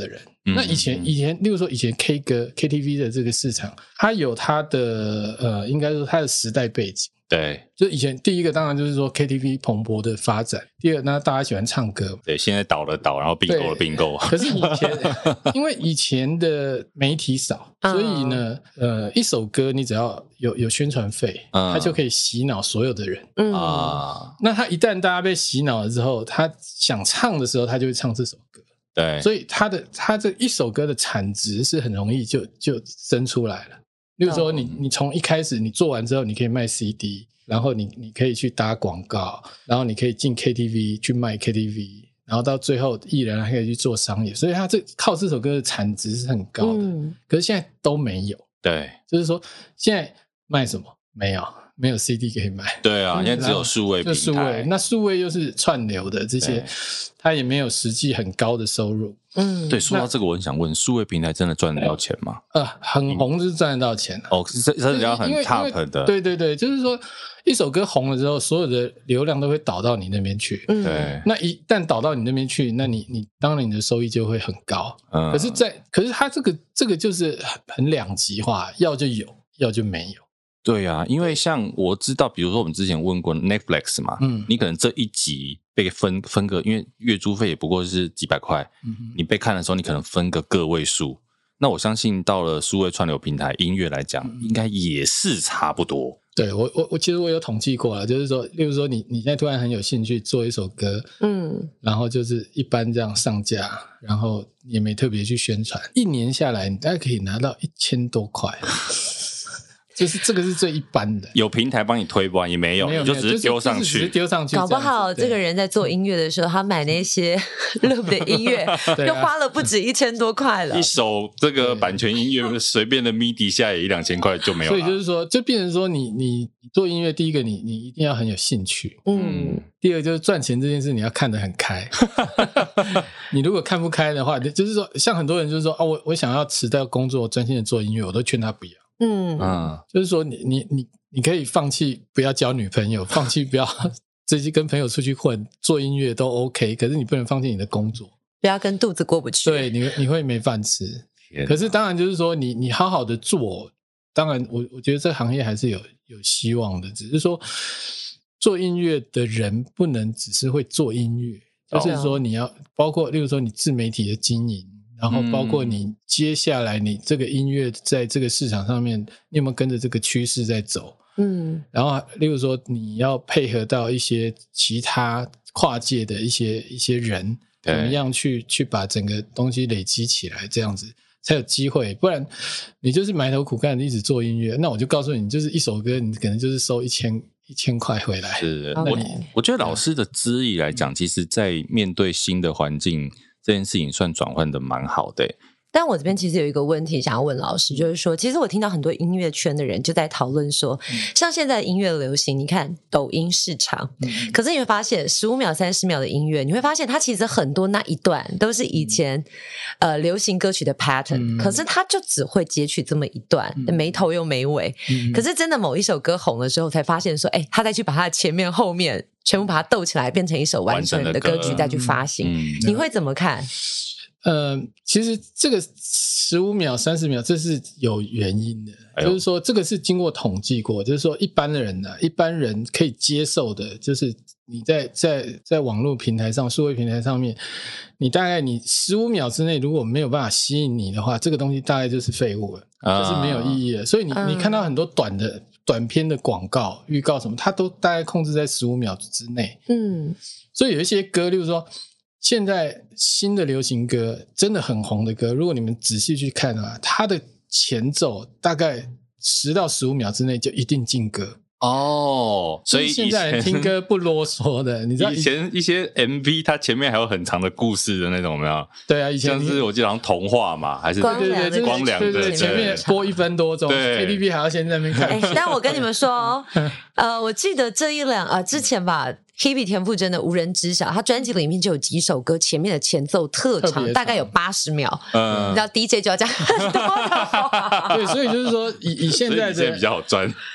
那以前，例如说以前 K 歌 KTV 的这个市场，它有它的应该说它的时代背景。 对， 就以前第一个当然就是说 KTV 蓬勃的发展，第二那大家喜欢唱歌， 对，现在倒了倒，然后并购了并购。 可是以前因为以前的媒体少，所以呢一首歌你只要有宣传费，它就可以洗脑所有的人那他一旦大家被洗脑了之后，他想唱的时候他就会唱这首歌。 对， 所以他这一首歌的产值是很容易就生出来了。例如说你从一开始你做完之后你可以卖 CD， 然后你可以去打广告，然后你可以进 KTV 去卖 KTV， 然后到最后艺人还可以去做商业，所以他靠这首歌的产值是很高的可是现在都没有。 对， 就是说现在卖什么？没有 CD 可以买。 对啊，现在只有数位平台， 那数位又是串流的这些，它也没有实际很高的收入。 对，说到这个我很想问，数位平台真的赚得到钱吗？ 很红就是赚得到钱是真的要很 top 的。 对对对，就是说一首歌红了之后，所有的流量都会导到你那边去。 对， 那一旦导到你那边去，那你当然你的收益就会很高。可是它这个就是很两极化，要就有，要就没有。 对啊，因为像我知道，比如说我们之前问过 Netflix 嘛，你可能这一集被分个，因为月租费也不过是几百块，你被看的时候你可能分个个位数。那我相信到了数位串流平台音乐来讲，应该也是差不多。 对，我其实我有统计过了，就是说，例如说你现在突然很有兴趣做一首歌，然后就是一般这样上架，然后也没特别去宣传，一年下来你大概可以拿到1000多块。就是这个是最一般的， 有平台帮你推不？也没有，你就只是丢上去， 只是丢上去。 搞不好这个人在做音乐的时候，他买那些 loop 的音乐，又花了不止1000多块了。 一首这个版权音乐，随便的 MIDI 下也1-2000块就没有了。 所以就是说，就变成说你做音乐，第一个你一定要很有兴趣，第二就是赚钱这件事你要看得很开。你如果看不开的话，就是说，像很多人就是说我想要辞掉工作，专心的做音乐，我都劝他不要。就是说你可以放弃不要交女朋友，放弃不要直接跟朋友出去混，做音乐都 OK， 可是你不能放弃你的工作， 不要跟肚子过不去。 对，你会没饭吃。可是当然就是说你好好的做，当然我觉得这个行业还是有希望的，只是说做音乐的人不能只是会做音乐，就是说你要包括例如说你自媒体的经营，然后包括你接下来你这个音乐在这个市场上面你有没有跟着这个趋势在走，然后例如说你要配合到一些其他跨界的一些人，怎么样去把整个东西累积起来，这样子才有机会。不然你就是埋头苦干一直做音乐，那我就告诉你，就是一首歌你可能就是收1000块回来。 是，我觉得老师的资历来讲，其实在面对新的环境这件事情算转换的蛮好的。 但我这边其实有一个问题想要问老师，就是说其实我听到很多音乐圈的人就在讨论说，像现在的音乐流行，你看抖音市场，可是你会发现15秒30秒的音乐，你会发现它其实很多那一段都是以前流行歌曲的 pattern，可是它就只会截取这么一段，没头又没尾，可是真的某一首歌红了之后才发现说，他再去把它的前面后面全部把它斗起来变成一首完整的歌曲再去发行，你会怎么看？ 其实这个15秒30秒这是有原因的，就是说这个是经过统计过，就是说一般人可以接受的，就是你在网络平台上数位平台上面，你大概你15秒之内如果没有办法吸引你的话，这个东西大概就是废物了，就是没有意义了。所以你看到很多短片的广告预告什么，它都大概控制在15秒之内。所以有一些歌例如说现在新的流行歌真的很红的歌，如果你们仔细去看啊，它的前奏大概10到15秒之内就一定进歌。所以现在人听歌不啰嗦的，你知道以前一些 MV 它前面还有很长的故事的那种，有没有？ 对啊，以前像是我记得好像童话嘛，还是光良的， 前面播1分多钟 ，KTV 还要先在那边看。 但我跟你们说我记得这之前吧。Hebe 田馥甄的无人知晓，他专辑里面就有几首歌前面的前奏特长，大概有80秒，你知道 DJ 就要讲很多的话。 对，所以就是说以现在的比较好赚。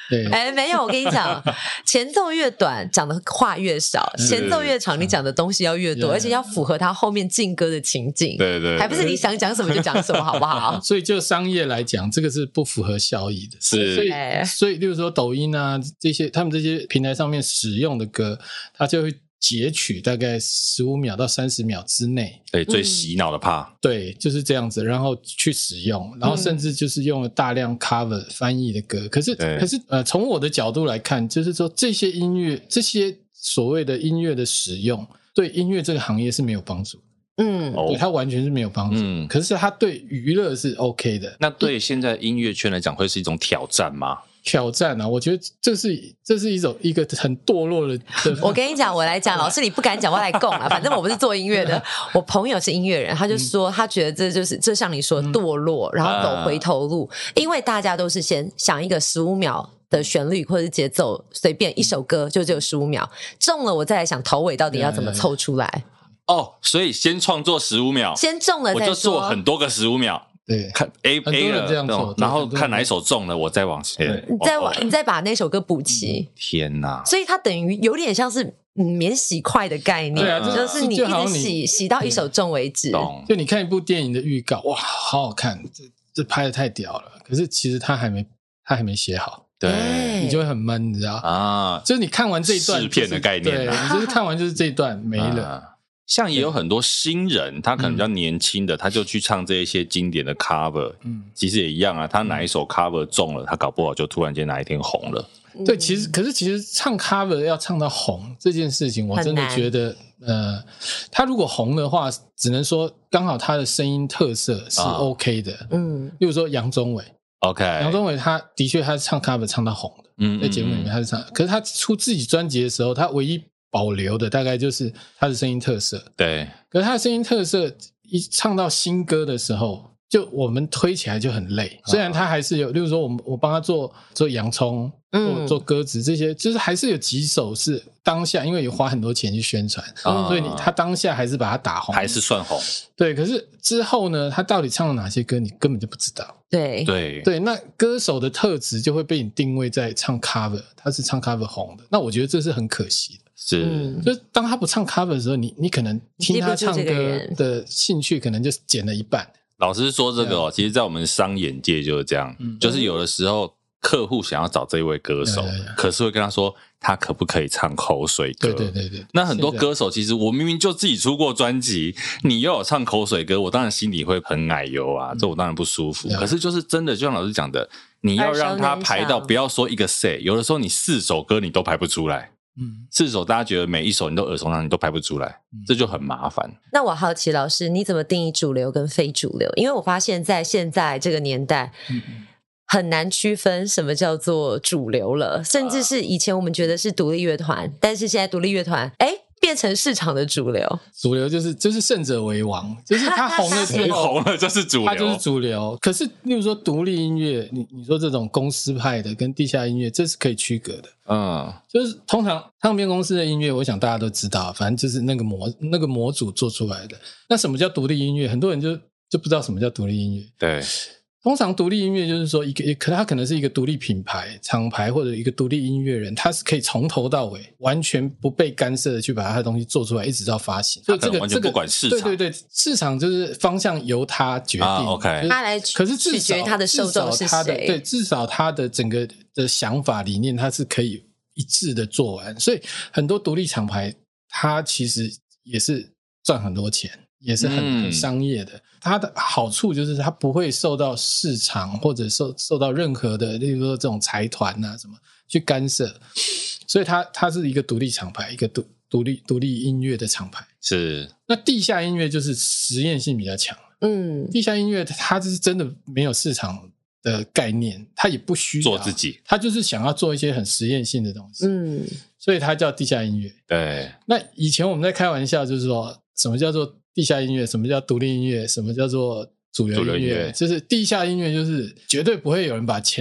对， 没有，我跟你讲，前奏越短，讲的话越少；前奏越长，你讲的东西要越多，而且要符合他后面进歌的情境。 对， 还不是你想讲什么就讲什么，好不好？ 所以就商业来讲，这个是不符合效益的。所以例如说抖音啊这些，他们这些平台上面使用的歌，它就会截取大概15秒到30秒之内， 对，最洗脑的怕， 对，就是这样子，然后去使用，然后甚至就是用了大量 cover 翻译的歌。可是从我的角度来看，就是说这些音乐，这些所谓的音乐的使用，对音乐这个行业是没有帮助。对，它完全是没有帮助。可是它对娱乐是 OK 的。 那对现在音乐圈来讲，会是一种挑战吗？ 挑战啊，我觉得这是一个很堕落的。 我跟你讲，我来讲，老师你不敢讲，我来供了。反正我不是做音乐的，我朋友是音乐人，他就说他觉得这像你说堕落，然后走回头路，因为大家都是先想一个15秒的旋律或者是节奏，随便一首歌就只有15秒，中了我再来想头尾到底要怎么凑出来。 所以先创作15秒， 先中了再说， 我就做很多个15秒。 对， 看 A 了这样做， 然后看哪一首中了，我再往前， 你再把那首歌补齐。 天哪！ 所以它等于有点像是免洗筷的概念， 对啊， 就是你一直洗到一首中为止。 就你看一部电影的预告，哇，好好看，这拍的太屌了。可是其实他还没写好， 对， 你就会很闷，你知道啊？就是你看完这一段试片的概念， 对，你就是看完就是这一段没了。 像也有很多新人，他可能比较年轻的，他就去唱这一些经典的 cover，其实也一样啊。他哪一首 cover 中了，他搞不好就突然间哪一天红了。 对，可是唱 cover 要唱到红这件事情，我真的觉得，他如果红的话，只能说刚好他的声音特色是 OK 的。例如说杨宗纬 ，OK， 杨宗纬他的确他唱 cover 唱到红的，在节目里面他是唱，可是他出自己专辑的时候，他唯一保留的大概就是他的声音特色。对，可是他的声音特色一唱到新歌的时候，就我们推起来就很累。虽然他还是有，例如说我帮他做洋葱，做鸽子这些，就是还是有几首是当下，因为有花很多钱去宣传，所以他当下还是把它打红， 还是算红。对， 可是之后呢，他到底唱了哪些歌，你根本就不知道。对，那歌手的特质就会被你定位在唱 cover， 他是唱 cover 红的，那我觉得这是很可惜的。就是当他不唱 cover 的时候，你可能听他唱歌的兴趣可能就减了一半。 老实说这个其实在我们商演界就是这样，就是有的时候客户想要找这位歌手，可是会跟他说他可不可以唱口水歌。对，那很多歌手其实我明明就自己出过专辑，你又有唱口水歌，我当然心里会很奶油啊，这我当然不舒服。可是就是真的就像老师讲的，你要让他排到，不要说一个 say， 有的时候你4首歌你都排不出来。4首大家觉得每一首你都耳熟能详，你都排不出来，这就很麻烦。 那我好奇老师，你怎么定义主流跟非主流？因为我发现在现在这个年代，很难区分什么叫做主流了，甚至是以前我们觉得是独立乐团，但是现在独立乐团变成市场的主流。主流就是胜者为王，就是他红了之后红了就是主流， 他就是主流。可是例如说独立音乐，你说这种公司派的跟地下音乐，这是可以区隔的。就是通常唱片公司的音乐，我想大家都知道，反正就是那个模组做出来的。那什么叫独立音乐？很多人就不知道什么叫独立音乐。 对。 通常独立音乐就是说他可能是一个独立品牌厂牌或者一个独立音乐人，他是可以从头到尾完全不被干涉的去把他的东西做出来，一直到发行。 他可能完全不管市场。 对，市场就是方向由他决定。 OK， 他来取决于他的受众是谁。 对，至少他的整个的想法理念，他是可以一致的做完。所以很多独立厂牌，他其实也是赚很多钱。也是很商业的，它的好处就是它不会受到市场或者受到任何的，例如说这种财团啊什么去干涉，所以它是一个独立厂牌，一个独立音乐的厂牌。 是。那地下音乐就是实验性比较强。地下音乐它是真的没有市场的概念，它也不需要做自己， 它就是想要做一些很实验性的东西。所以它叫地下音乐。 对。 那以前我们在开玩笑，就是说什么叫做地下音乐，什么叫独立音乐，什么叫做主流音乐，就是地下音乐就是绝对不会有人把钱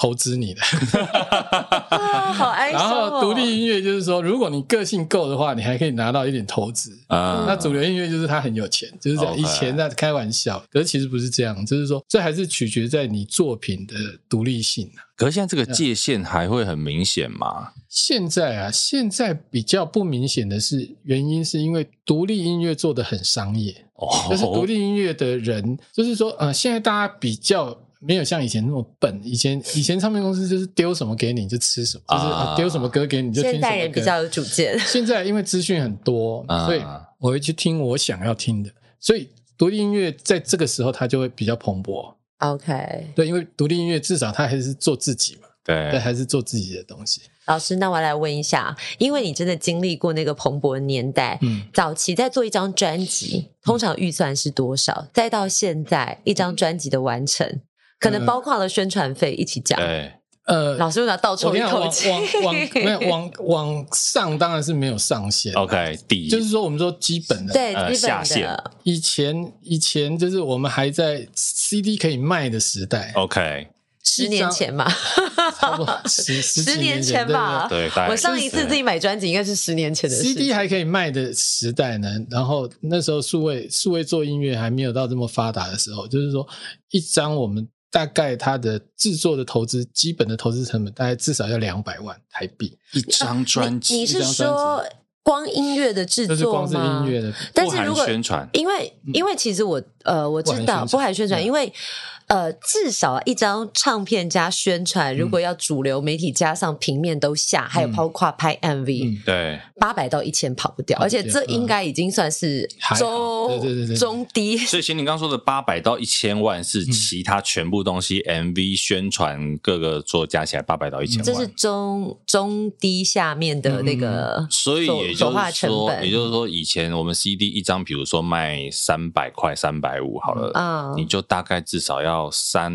投资你的好哀伤然后独立音乐就是说，如果你个性够的话，你还可以拿到一点投资那主流音乐就是他很有钱，就是这样。以前在开玩笑，可是其实不是这样，就是说这还是取决在你作品的独立性可是现在这个界限还会很明显吗？ 现在比较不明显的是原因是因为独立音乐做得很商业就是独立音乐的人就是说现在大家比较没有像以前那么笨，以前唱片公司就是丢什么给你就吃什么，就是丢什么歌给你就听什么歌。 现代人比较有主见， 现在因为资讯很多所以我会去听我想要听的，所以独立音乐在这个时候它就会比较蓬勃。 OK， 对，因为独立音乐至少它还是做自己嘛，对，还是做自己的东西。 老师，那我来问一下，因为你真的经历过那个蓬勃的年代，早期在做一张专辑，通常预算是多少？再到现在一张专辑的完成，可能包括了宣传费一起讲。老师为啥倒抽一口气？ 往上当然是没有上限。 OK， 就是说我们说基本的， 对，基本的下限。 以前就是我们还在 CD 可以卖的时代。 OK。 10年前吧， 差不多10 年前吧。 对， 我上一次自己买专辑应该是10年前的事。 CD 还可以卖的时代呢，然后那时候数位做音乐还没有到这么发达的时候，就是说一张我们大概它的制作的投资，基本的投资成本大概至少要200万台币一张专辑。 你是说光音乐的制作吗？ 就是光是音乐的， 但是如果宣传， 因为其实我知道不含宣传，因为至少一张唱片加宣传，如果要主流媒体加上平面都下，还有包括拍 MV， 对 ，800到1000跑不掉，而且这应该已经算是中低。 所以，你刚刚说的800到1000万是其他全部东西，MV 宣传各个做加起来800到1000万， 这是中低下面的那个， 所以也就是说，以前我们 CD 一张，比如说卖300块、350好了，你就大概至少要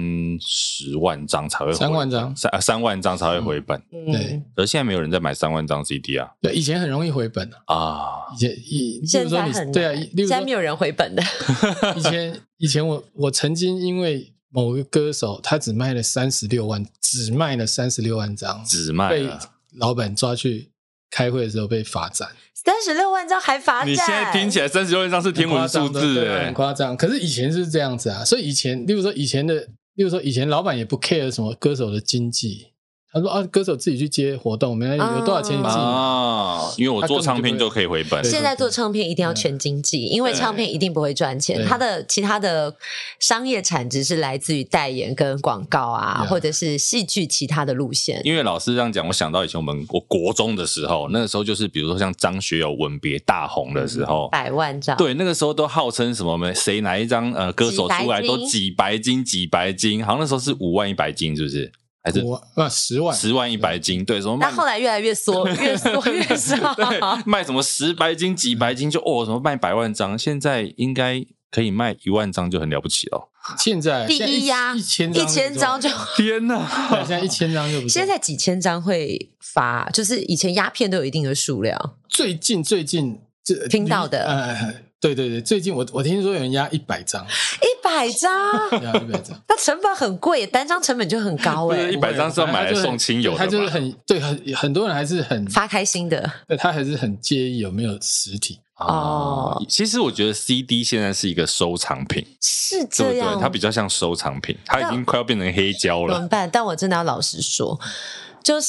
30万张才会回本，3万张才会回本。 对， 而现在没有人在买3万张 CD 啊。 对，以前很容易回本现在很对啊， 现在没有人回本的。 以前我曾经因为某个歌手他只卖了36万张，被老板抓去开会的时候被罚站。 36万张还罚站？ 你现在听起来36万张是天文数字， 很夸张。可是以前是这样子啊，所以以前，例如说以前老板也不 care 什么歌手的经济，他说歌手自己去接活动，有多少钱你自己拿因为我做唱片就可以回本。 现在做唱片一定要全经济，因为唱片一定不会赚钱，它的其他的商业产值是来自于代言跟广告或者是戏剧其他的路线。因为老师这样讲，我想到以前我国中的时候，那个时候就是比如说像张学友吻别大红的时候 ，100万张， 对，那个时候都号称什么谁哪一张歌手出来都几白金，好像那时候是5万100斤，是不是？还是 10万 100斤，对，什么？ 但后来越来越缩，越缩越少。 对，卖什么10白金、几白金就什么卖100万张，现在应该可以卖1万张就很了不起了。 现在第一呀，1000张就天哪！ 现在1000张就不错。 现在几千张会发，就是以前鸦片都有一定的数量。 最近听到的。 对，最近我听说有人压100张 ，100张， 压100张， 那成本很贵，单张成本就很高 100张是要买来送亲友的吧？ 他就是很多人还是很发开心的， 对，他还是很介意有没有实体。 其实我觉得 CD 现在是一个收藏品， 是这样， 对，它比较像收藏品，它已经快要变成黑胶了。 怎么办？但我真的要老实说。就是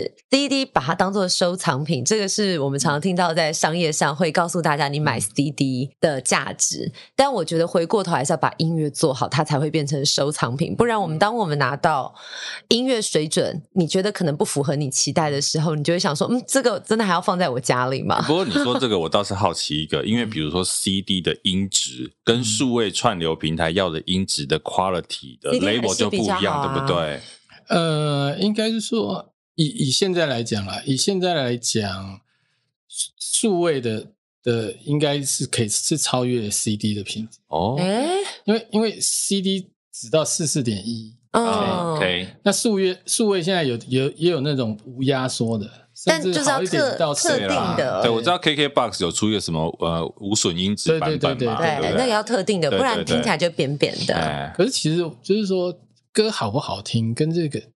CD 把它当作收藏品，这个是我们常常听到在商业上会告诉大家你买 CD 的价值，但我觉得回过头还是要把音乐做好，它才会变成收藏品。不然当我们拿到音乐水准你觉得可能不符合你期待的时候，你就会想说这个真的还要放在我家里吗？ 不过你说这个我倒是好奇一个，因为比如说 CD 的音质跟数位串流平台要的音质的 quality 的 label 就不一样，对不对？ 应该是说以现在来讲啦，数位的应该是可以是超越 CD 的品质因为 CD 只到44.1，那数位现在也有那种无压缩的， 但就是要特定的。 对，我知道 KKBOX 有出一个什么无损音质版本嘛， 对，那个要特定的，不然听起来就扁扁的。 可是其实就是说歌好不好听跟这个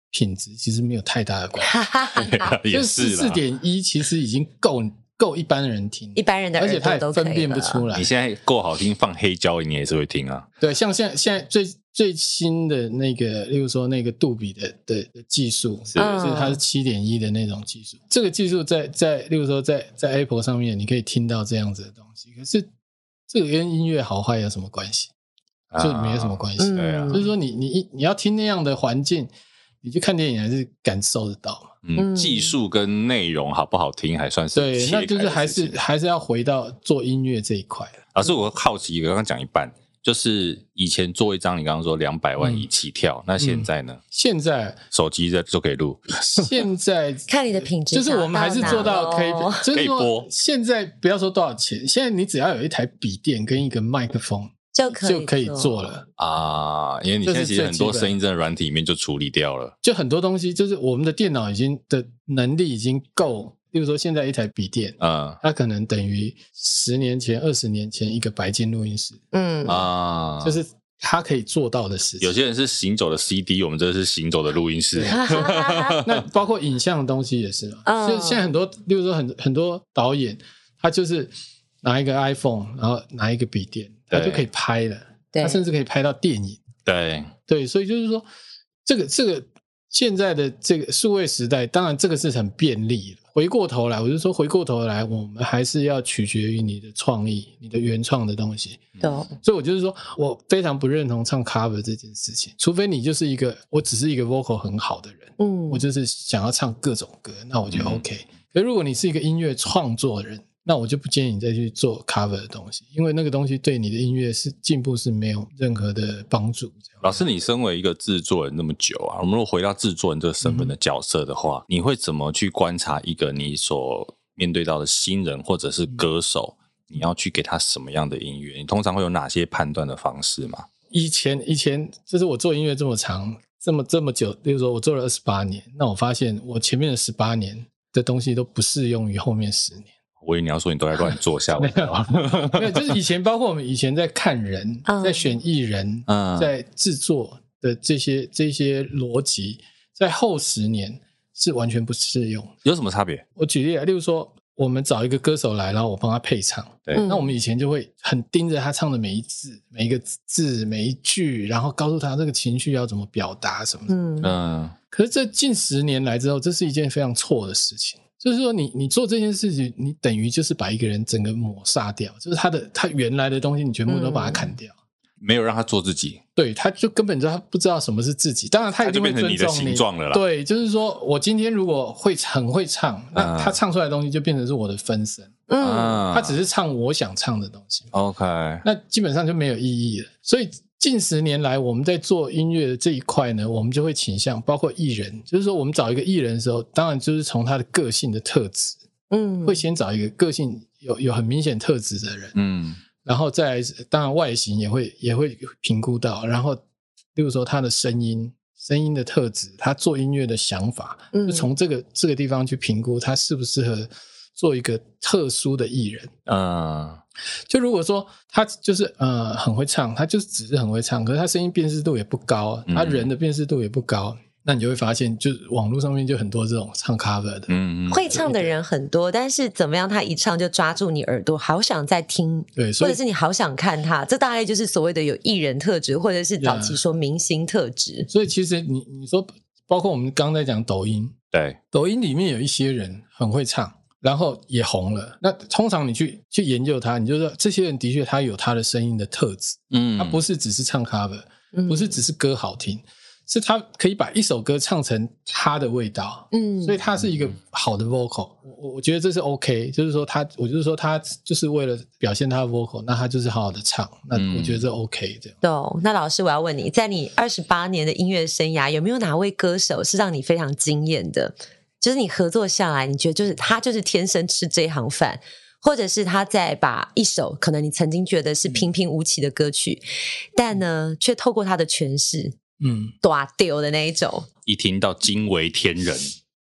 品质其实没有太大的关系。 也是 14.1 其实已经够一般人听， 一般人的耳朵都可以了， 而且他也分辨不出来。 你现在够好听，放黑胶你也是会听啊。 对，像现在最新的那个，例如说那个杜比的技术，是它是 7.1 的那种技术。这个技术例如说在 Apple 上面，你可以听到这样子的东西。可是这个跟音乐好坏有什么关系？就没有什么关系。 对啊， 就是说你要听那样的环境，你去看电影还是感受得到嘛。 技术跟内容好不好听还算是对，那就是还是要回到做音乐这一块。 老师，我好奇，刚刚讲一半，就是以前做一张，你刚刚说200万以起跳，那现在呢？ 现在手机就可以录。 现在看你的品质， 就是我们还是做到可以，就是说播。 现在不要说多少钱，现在你只要有一台笔电跟一个麦克风。就可以做了啊！因为你现在其实很多声音真的软体里面就处理掉了， 就很多东西就是我们的电脑的能力已经够。例如说现在一台笔电，它可能等于10年前、20年前一个白金录音室，就是它可以做到的事情。 有些人是行走的 CD， 我们这是行走的录音室。 那包括影像的东西也是嘛。就现在很多，例如说很多导演，他就是拿一个 iPhone， 然后拿一个笔电。他就可以拍了，他甚至可以拍到电影。对，所以就是说，这个现在的这个数位时代，当然这个是很便利。回过头来，我就说回过头来，我们还是要取决于你的创意，你的原创的东西。所以我就是说我非常不认同唱 cover 这件事情，除非你就是我只是一个 vocal 很好的人，我就是想要唱各种歌，那我就 OK。可如果你是一个音乐创作人，那我就不建议你再去做 cover 的东西，因为那个东西对你的音乐进步是没有任何的帮助。 老师，你身为一个制作人那么久啊，我们如果回到制作人这个身份的角色的话，你会怎么去观察一个你所面对到的新人或者是歌手，你要去给他什么样的音乐？你通常会有哪些判断的方式吗？ 以前就是我做音乐这么长这么久，比如说我做了28年，那我发现我前面的18年的东西都不适用于后面10年。 我以为你要说你都在乱做下来。 没有，就是以前包括我们以前在看人，在选艺人，在制作的这些逻辑，在后10年是完全不适用。 有什么差别？ 我举例例如说我们找一个歌手来，然后我帮他配唱，对，那我们以前就会很盯着他唱的每一字、每一个字、每一句，然后告诉他这个情绪要怎么表达什么。可是这近10年来之后，这是一件非常错的事情。就是说你做这件事情，你等于就是把一个人整个抹杀掉，就是他原来的东西你全部都把它砍掉， 没有让他做自己。 对，他就根本就他不知道什么是自己。当然他一定会尊重你， 他就变成你的形状了啦。 对，就是说我今天如果很会唱，那他唱出来的东西就变成是我的分身。他只是唱我想唱的东西。 OK， 那基本上就没有意义了。所以近10年来我们在做音乐的这一块呢，我们就会倾向包括艺人，就是说我们找一个艺人的时候，当然就是从他的个性的特质，会先找一个个性有很明显特质的人，然后再来当然外形也会评估到，然后例如说他的声音的特质，他做音乐的想法，就从这个地方去评估他适不适合做一个特殊的艺人。就如果说他就是很会唱，他就只是很会唱，可是他声音辨识度也不高，他人的辨识度也不高，那你就会发现就网络上面就很多这种唱 cover 的。 会唱的人很多，但是怎么样他一唱就抓住你耳朵，好想再听， 对， 或者是你好想看他，这大概就是所谓的有艺人特质，或者是早期说明星特质。 所以其实你说包括我们刚才讲抖音， 对， 抖音里面有一些人很会唱，然后也红了，那通常你去研究他，你就说这些人的确他有他的声音的特质，他不是只是唱 cover，不是只是歌好听，是他可以把一首歌唱成他的味道，所以他是一个好的 vocal， 我觉得这是 OK， 就是说我就是说他就是为了表现他的 vocal， 那他就是好好的唱，那我觉得这 OK 这样。 懂。那老师我要问你，在你28年的音乐生涯，有没有哪位歌手是让你非常惊艳的？就是你合作下来，你觉得就是他就是天生吃这行饭，或者是他在把一首可能你曾经觉得是平平无奇的歌曲，但呢却透过他的诠释大丢的那一种， 一听到惊为天人。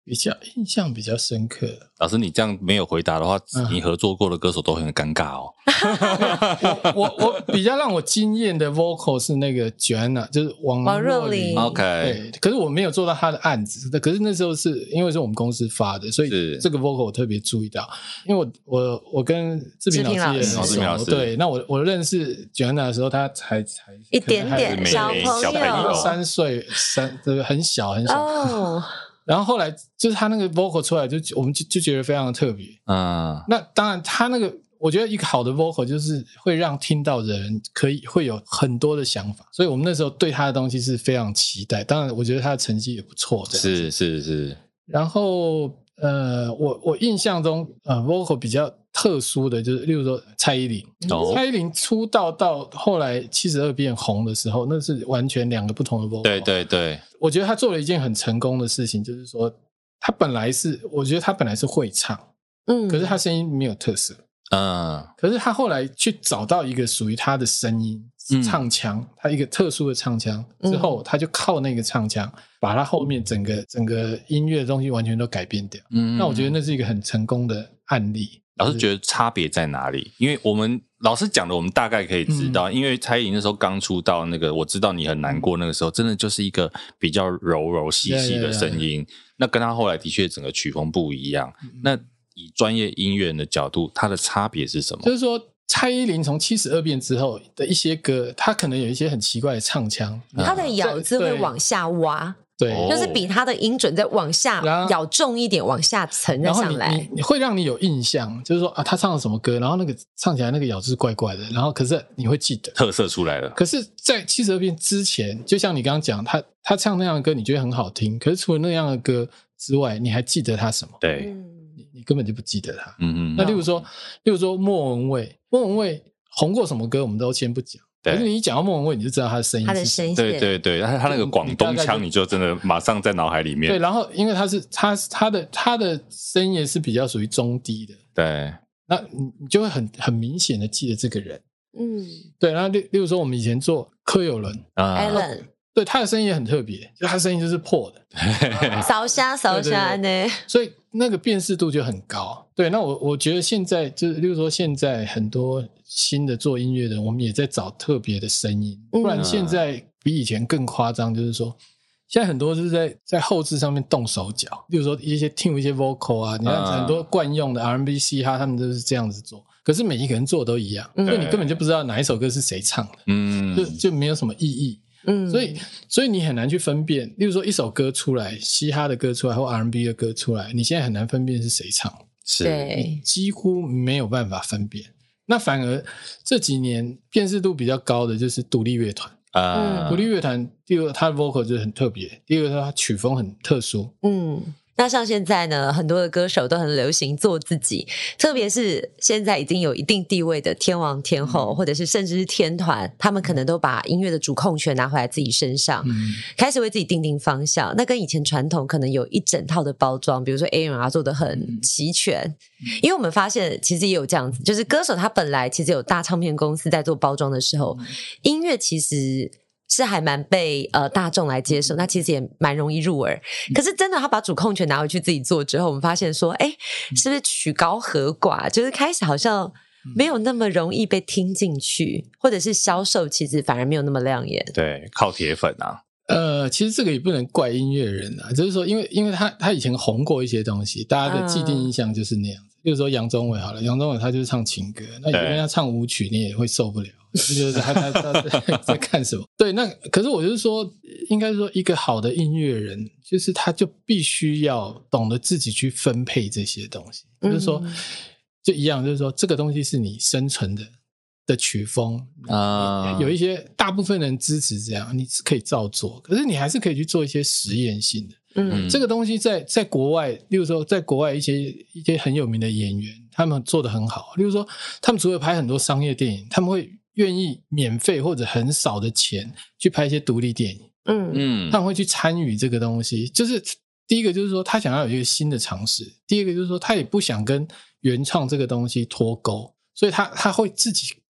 比较印象比较深刻的。 老师，你这样没有回答的话，你合作过的歌手都很尴尬哦。 我比较让我惊艳的 vocal 是那个 Joanna， 就是王若琳。 OK， 对，可是我没有做到她的案子，可是那时候是因为是我们公司发的，所以这个 vocal 我特别注意到，因为我跟志平老师也很熟，对，那我认识 Joanna 的时候，她才一点点小朋友 ，3岁很小很小。哦。然后后来就是他那个 vocal 出来我们就觉得非常的特别。那当然他那个我觉得一个好的 vocal 就是会让听到的人会有很多的想法，所以我们那时候对他的东西是非常期待。当然我觉得他的成绩也不错。 是。然后我印象中vocal 比较特殊的就是例如说蔡依林。蔡依林出道到后来72变红的时候，那是完全2个不同的 vocal。 对， 我觉得他做了一件很成功的事情，就是说我觉得他本来是会唱，可是他声音没有特色。可是他后来去找到一个属于他的声音，唱腔，他一个特殊的唱腔之后，他就靠那个唱腔把他后面整个音乐的东西完全都改变掉。那我觉得那是一个很成功的案例。 老师觉得差别在哪里？因为我们老师讲的我们大概可以知道，因为蔡依林那时候刚出道，那个我知道你很难过，那个时候真的就是一个比较柔细细的声音，那跟他后来的确整个曲风不一样。那以专业音乐人的角度，它的差别是什么？ 就是说蔡依林从72变之后的一些歌，他可能有一些很奇怪的唱腔， 他的咬字会往下挖， 对， 就是比他的音准再往下咬重一点，往下沉再上来， 你会让你有印象，就是说他唱了什么歌，然后那个唱起来那个咬字怪怪的，然后可是你会记得特色出来了。 可是在72变之前，就像你刚刚讲，他唱那样的歌你觉得很好听，可是除了那样的歌之外，你还记得他什么？ 对， 你根本就不记得他。那例如说莫文蔚红过什么歌我们都先不讲，可是你一讲到莫文蔚，你就知道他的声音是什么。 对，他那个广东腔，你就真的马上在脑海里面。 对，然后因为他的声音也是比较属于中低的， 对， 那你就会很明显的记得这个人。对，然后例如说我们以前做柯有伦 ，Alan， 对，他的声音也很特别，就他声音就是破的， 扫瞎呢， 所以那个辨识度就很高。对，那我觉得现在就是例如说现在很多新的做音乐的人，我们也在找特别的声音，不然现在比以前更夸张，就是说现在很多是在后制上面动手脚，例如说一些 vocal 啊，你看很多惯用的 R&B 嘻哈他们都是这样子做，可是每一个人做的都一样，所以你根本就不知道哪一首歌是谁唱的，就没有什么意义。所以你很难去分辨，例如说一首歌出来，嘻哈的歌出来或 R&B 的歌出来，你现在很难分辨是谁唱， 对， 几乎没有办法分辨。那反而这几年辨识度比较高的就是独立乐团。独立乐团，第一个它的 vocal 就很特别，第二个它曲风很特殊。 那像现在呢，很多的歌手都很流行做自己，特别是现在已经有一定地位的天王天后，或者是甚至是天团，他们可能都把音乐的主控权拿回来自己身上，开始为自己定方向。那跟以前传统可能有一整套的包装，比如说 A&R 做得很齐全，因为我们发现其实也有这样子，就是歌手他本来其实有大唱片公司在做包装的时候，音乐其实是还蛮被大众来接受，那其实也蛮容易入耳。可是真的他把主控权拿回去自己做之后，我们发现说，是不是曲高和寡，就是开始好像没有那么容易被听进去，或者是销售其实反而没有那么亮眼。 对，靠铁粉啊。 其实这个也不能怪音乐人啊，就是说因为他以前红过一些东西，大家的既定印象就是那样子。比如说杨宗纬好了，杨宗纬他就是唱情歌，那你跟他唱舞曲你也会受不了，就是他在看什么。对，那可是我就是说，应该说一个好的音乐人，就是他就必须要懂得自己去分配这些东西，就是说就一样，就是说这个东西是你生存的曲风有一些大部分人支持这样，你是可以照做，可是你还是可以去做一些实验性的。这个东西在国外，例如说在国外一些很有名的演员，他们做得很好。例如说他们除了拍很多商业电影，他们会愿意免费或者很少的钱去拍一些独立电影。他们会去参与这个东西，就是第一个就是说他想要有一个新的尝试，第二个就是说他也不想跟原创这个东西脱钩，所以他会自己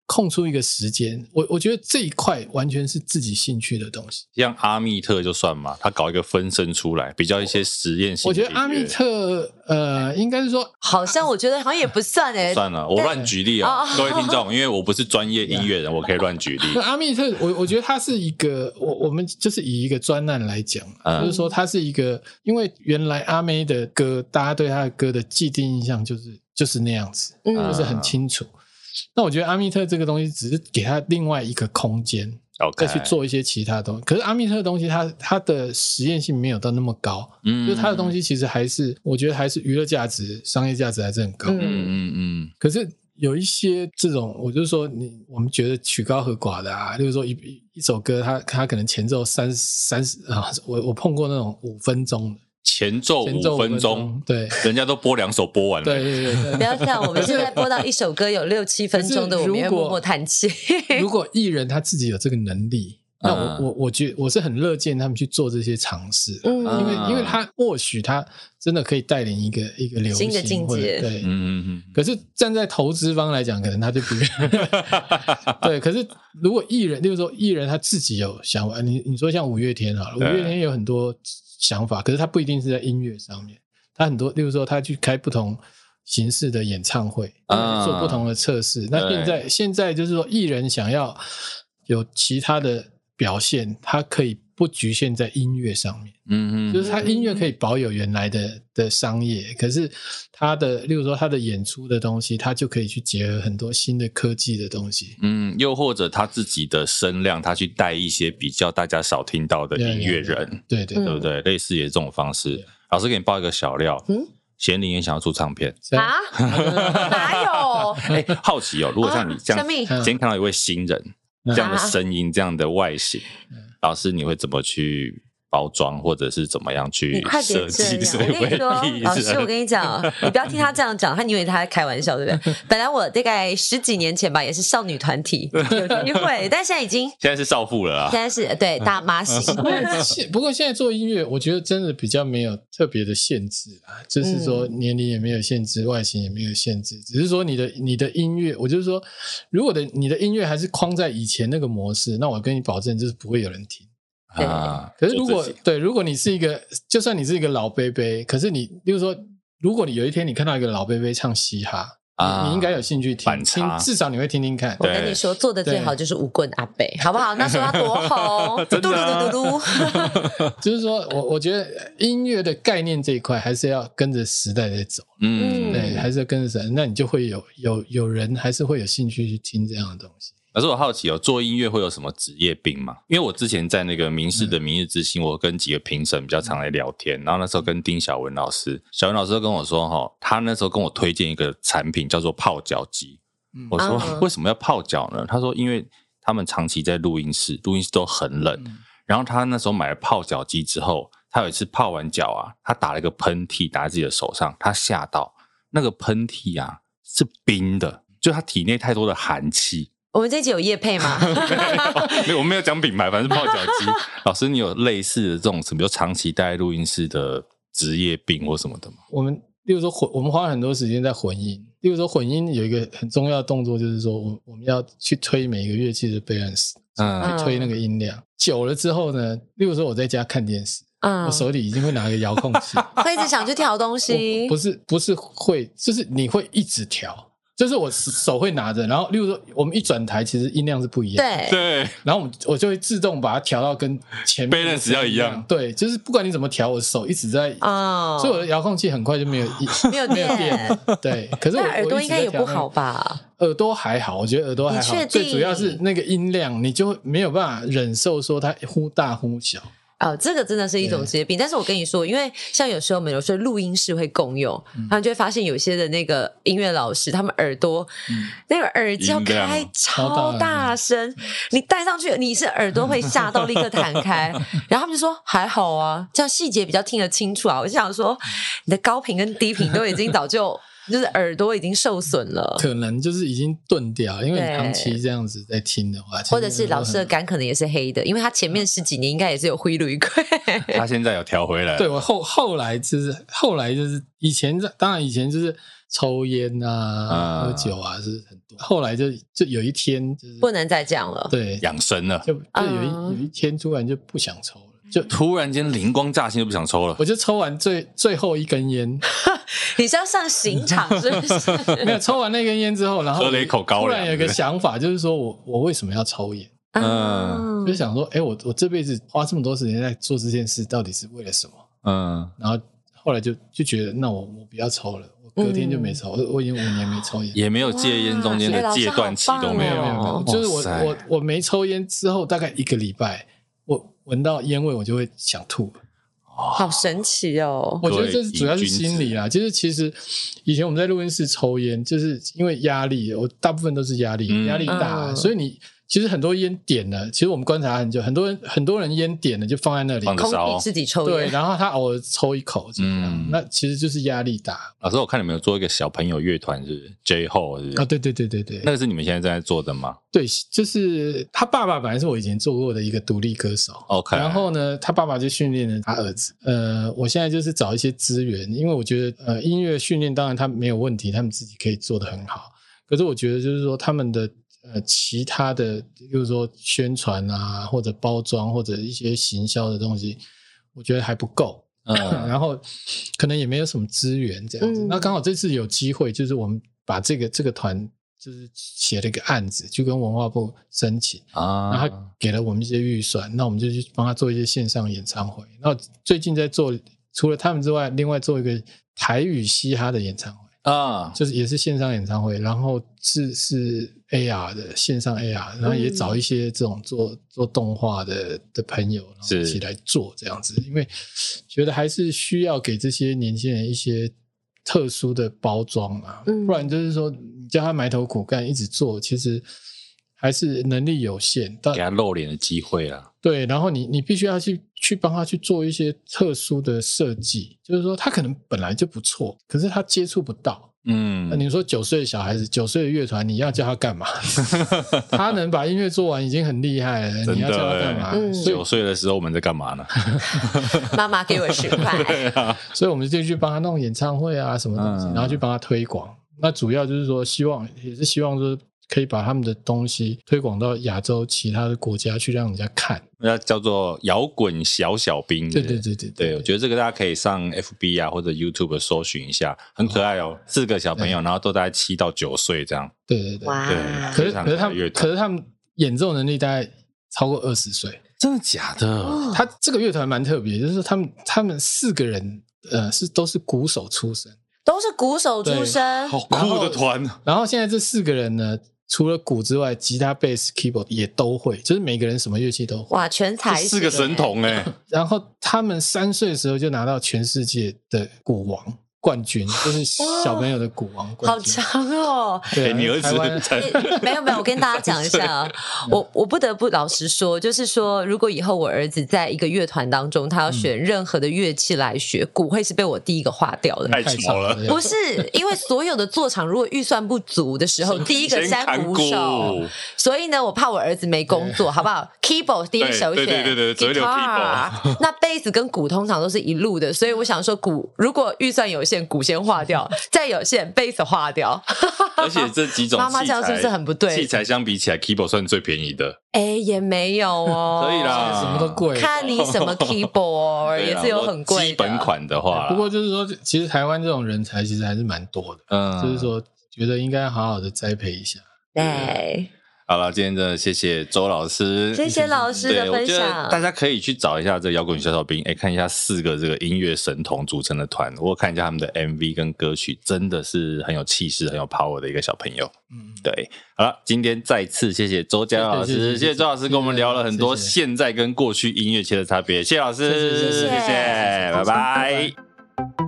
空出一个时间，我觉得这一块完全是自己兴趣的东西。 像阿密特就算嘛，他搞一个分身出来，比较一些实验性。 我觉得阿密特应该是说， 好像我觉得好像也不算算了，我乱举例各位听众，因为我不是专业音乐人，我可以乱举例。 阿密特，我觉得他是一个，我们就是以一个专案来讲，就是说他是一个，因为原来阿妹的歌，大家对他的歌的既定印象就是那样子，就是很清楚。那我觉得阿密特这个东西只是给他另外一个空间，再去做一些其他东西。可是阿密特的东西它的实验性没有到那么高，就是他的东西其实还是我觉得还是娱乐价值、商业价值还是很高。可是有一些这种，我就是说我们觉得曲高和寡的啊，例如说一首歌它可能前奏30啊，我碰过那种5分钟的。 前奏5分钟， 对， 人家都播2首播完了。 对， 不要这样，我们现在播到一首歌有6-7分钟的，我们也默默叹气。 如果艺人他自己有这个能力，那我觉得我是很乐见他们去做这些尝试，因为他或许他真的可以带领一个流行新的境界， 对，可是站在投资方来讲，可能他就不愿对。可是如果艺人，例如说艺人他自己有想法，你说像五月天好了，五月天有很多想法，可是他不一定是在音乐上面，他很多，例如说他去开不同形式的演唱会，做不同的测试。那现在就是说，艺人想要有其他的表现，他可以不局限在音乐上面，就是他音乐可以保有原来的商业，可是他的，例如说他的演出的东西，他就可以去结合很多新的科技的东西， 又或者他自己的声量，他去带一些比较大家少听到的音乐人， 对不对？类似也这种方式。老师给你爆一个小料，贤玲也想要出唱片啊？哪有？ 好奇如果像你这样，今天看到一位新人。这样的声音，这样的外形，老师你会怎么去包装，或者是怎么样去设计这位艺人？ 老师，我跟你讲，你不要听他这样讲，他以为他在开玩笑，对不对？本来我大概10几年前吧，也是少女团体有机会，但现在是少妇了啊， 现在是对大妈型。 不过现在做音乐，我觉得真的比较没有特别的限制啦，就是说年龄也没有限制，外形也没有限制，只是说你的音乐，我就是说，如果你的音乐还是框在以前那个模式，那我跟你保证，就是不会有人听。可是如果你是一个，就算你是一个老贝贝，可是你，例如说，如果你有一天你看到一个老贝贝唱嘻哈，你应该有兴趣听，至少你会听听看。 我跟你说，做的最好就是舞棍阿伯，好不好？那时候他多红，嘟嘟嘟嘟嘟。 就是说我觉得音乐的概念这一块还是要跟着时代在走，对，还是要跟着时代，那你就会有人还是会有兴趣去听这样的东西。 可是我好奇做音乐会有什么职业病吗？因为我之前在那个民视的明日之星，我跟几个评审比较常来聊天，然后那时候跟丁小文老师就跟我说他那时候跟我推荐一个产品叫做泡脚机。我说为什么要泡脚呢？他说因为他们长期在录音室都很冷，然后他那时候买了泡脚机之后，他有一次泡完脚他打了一个喷嚏打在自己的手上，他吓到那个喷嚏是冰的，就他体内太多的寒气。 我们这一集有业配吗？ 没有，我没有讲品牌，反正是泡脚机。老师，你有类似的这种比如长期待在录音室的职业病或什么的吗？ 我们例如说我们花很多时间在混音，例如说混音有一个很重要的动作，就是说我们要去推每一个乐器的 balance，去推那个音量。久了之后呢，例如说我在家看电视，我手里已经会拿一个遥控器， 会一直想去调东西。 不是会，就是你会一直调。就是我手会拿着，然后例如说我们一转台，其实音量是不一样的， 对， 然后我就会自动把它调到跟前面 balance 要一样， 对，就是不管你怎么调，我手一直在，所以我的遥控器很快就没有电，对。可是我耳朵应该也不好吧？ 耳朵还好，我觉得耳朵还好，最主要是那个音量，你就没有办法忍受说它忽大忽小。 这个真的是一种职业病，但是我跟你说，因为像有时候我们有时候录音室会共用，他们就会发现有些的那个音乐老师，他们耳朵那个耳机要开超大声，你戴上去你是耳朵会吓到立刻弹开，然后他们就说还好啊，这样细节比较听得清楚啊。我就想说，你的高频跟低频都已经早就是耳朵已经受损了， 可能就是已经钝掉，因为你长期这样子在听的话， 或者是老师的肝可能也是黑的，因为他前面10几年应该也是有灰绿块， 他现在有调回来。 对，我后来就是以前，当然以前就是抽烟啊、喝酒啊是很多。后来就有一天就是不能再这样了， 对，养生了， 就有一天突然就不想抽了，就突然间灵光乍现就不想抽了。 我就抽完最后一根烟， 你是要上刑场是不是？ 没有抽完那根烟之后，然后喝了一口高粱， 突然有一个想法，就是说我为什么要抽烟？就想说，我这辈子花这么多时间在做这件事，到底是为了什么？然后后来就觉得，那我不要抽了。隔天就没抽，我已经5年没抽烟， 也没有戒烟中间的戒断期都没有。 就是我没抽烟之后，大概1个礼拜，我闻到烟味，我就会想吐。 好神奇哦！ 我觉得这主要是心理啦，就是其实以前我们在录音室抽烟，就是因为压力，我大部分都是压力大，所以你。其实很多烟点了，其实我们观察很久，很多人烟点了就放在那里， 空地自己抽烟， 对，然后他偶尔抽一口，那其实就是压力大。 老师，我看你们有做一个小朋友乐团，是 J-Ho 是不是？ 啊，对， 那个是你们现在正在做的吗？ 对，就是他爸爸本来是我以前做过的一个独立歌手 ，OK， 然后呢，他爸爸就训练了他儿子。我现在就是找一些资源，因为我觉得音乐训练当然他没有问题，他们自己可以做得很好，可是我觉得就是说他们的。其他的比如说宣传啊或者包装或者一些行销的东西我觉得还不够然后可能也没有什么资源这样子那刚好这次有机会就是我们把这个团就是写了一个案子就跟文化部申请然后给了我们一些预算那我们就去帮他做一些线上演唱会然后最近在做除了他们之外另外做一个台语嘻哈的演唱会就是也是线上演唱会然后是 AR 的线上 AR 然后也找一些这种做动画的朋友然后一起来做这样子因为觉得还是需要给这些年轻人一些特殊的包装啊不然就是说你叫他埋头苦干一直做其实还是能力有限给他露脸的机会啦对然后你必须要去帮他去做一些特殊的设计就是说他可能本来就不错可是他接触不到那你说9岁的小孩子9岁的乐团你要叫他干嘛他能把音乐做完已经很厉害了你要叫他干嘛 9岁的时候我们在干嘛呢妈妈给我10块所以我们就去帮他弄演唱会啊什么东西然后去帮他推广那主要就是说也是希望说可以把他们的东西推广到亚洲其他的国家去让人家看那叫做摇滚小兵对我觉得这个大家可以上 FB 啊或者 YouTube 搜寻一下很可爱哦4个小朋友然后都大概7到9岁这样对哇可是他们演奏能力大概超过20岁真的假的他这个乐团蛮特别就是他们4个人都是鼓手出身好酷的团然后现在这4个人呢除了鼓之外吉他贝斯 keyboard 也都会就是每个人什么乐器都会哇全才 4个神童然后他们3岁的时候就拿到全世界的鼓王冠军就是小朋友的鼓王冠军好强哦对你儿子没有我跟大家讲一下我不得不老实说就是说如果以后我儿子在一个乐团当中他要选任何的乐器来学鼓会是被我第一个划掉的太吵了不是因为所有的作场如果预算不足的时候第一个删鼓手所以呢我怕我儿子没工作好不好 keyboard 第一首选对只会留 keyboard 那贝斯跟鼓通常都是一路的所以我想说鼓如果预算有限鼓先划掉再有限贝斯划掉而且这几种妈妈这样是不是很不对器材相比起来 keyboard 算最便宜的也没有哦可以啦什么都贵看你什么 keyboard 也是有很贵的基本款的话不过就是说其实台湾这种人才其实还是蛮多的就是说觉得应该好好的栽培一下对好了，今天真的谢谢周老师， 谢谢老师的分享。 大家可以去找一下这个摇滚小兵，看一下4个这个音乐神童组成的团，我看一下他们的 MV 跟歌曲，真的是很有气势、很有 power 的一个小朋友。对，好了，今天再次谢谢周佳老师，谢谢周老师跟我们聊了很多现在跟过去音乐切的差别，谢谢老师，谢谢，拜拜。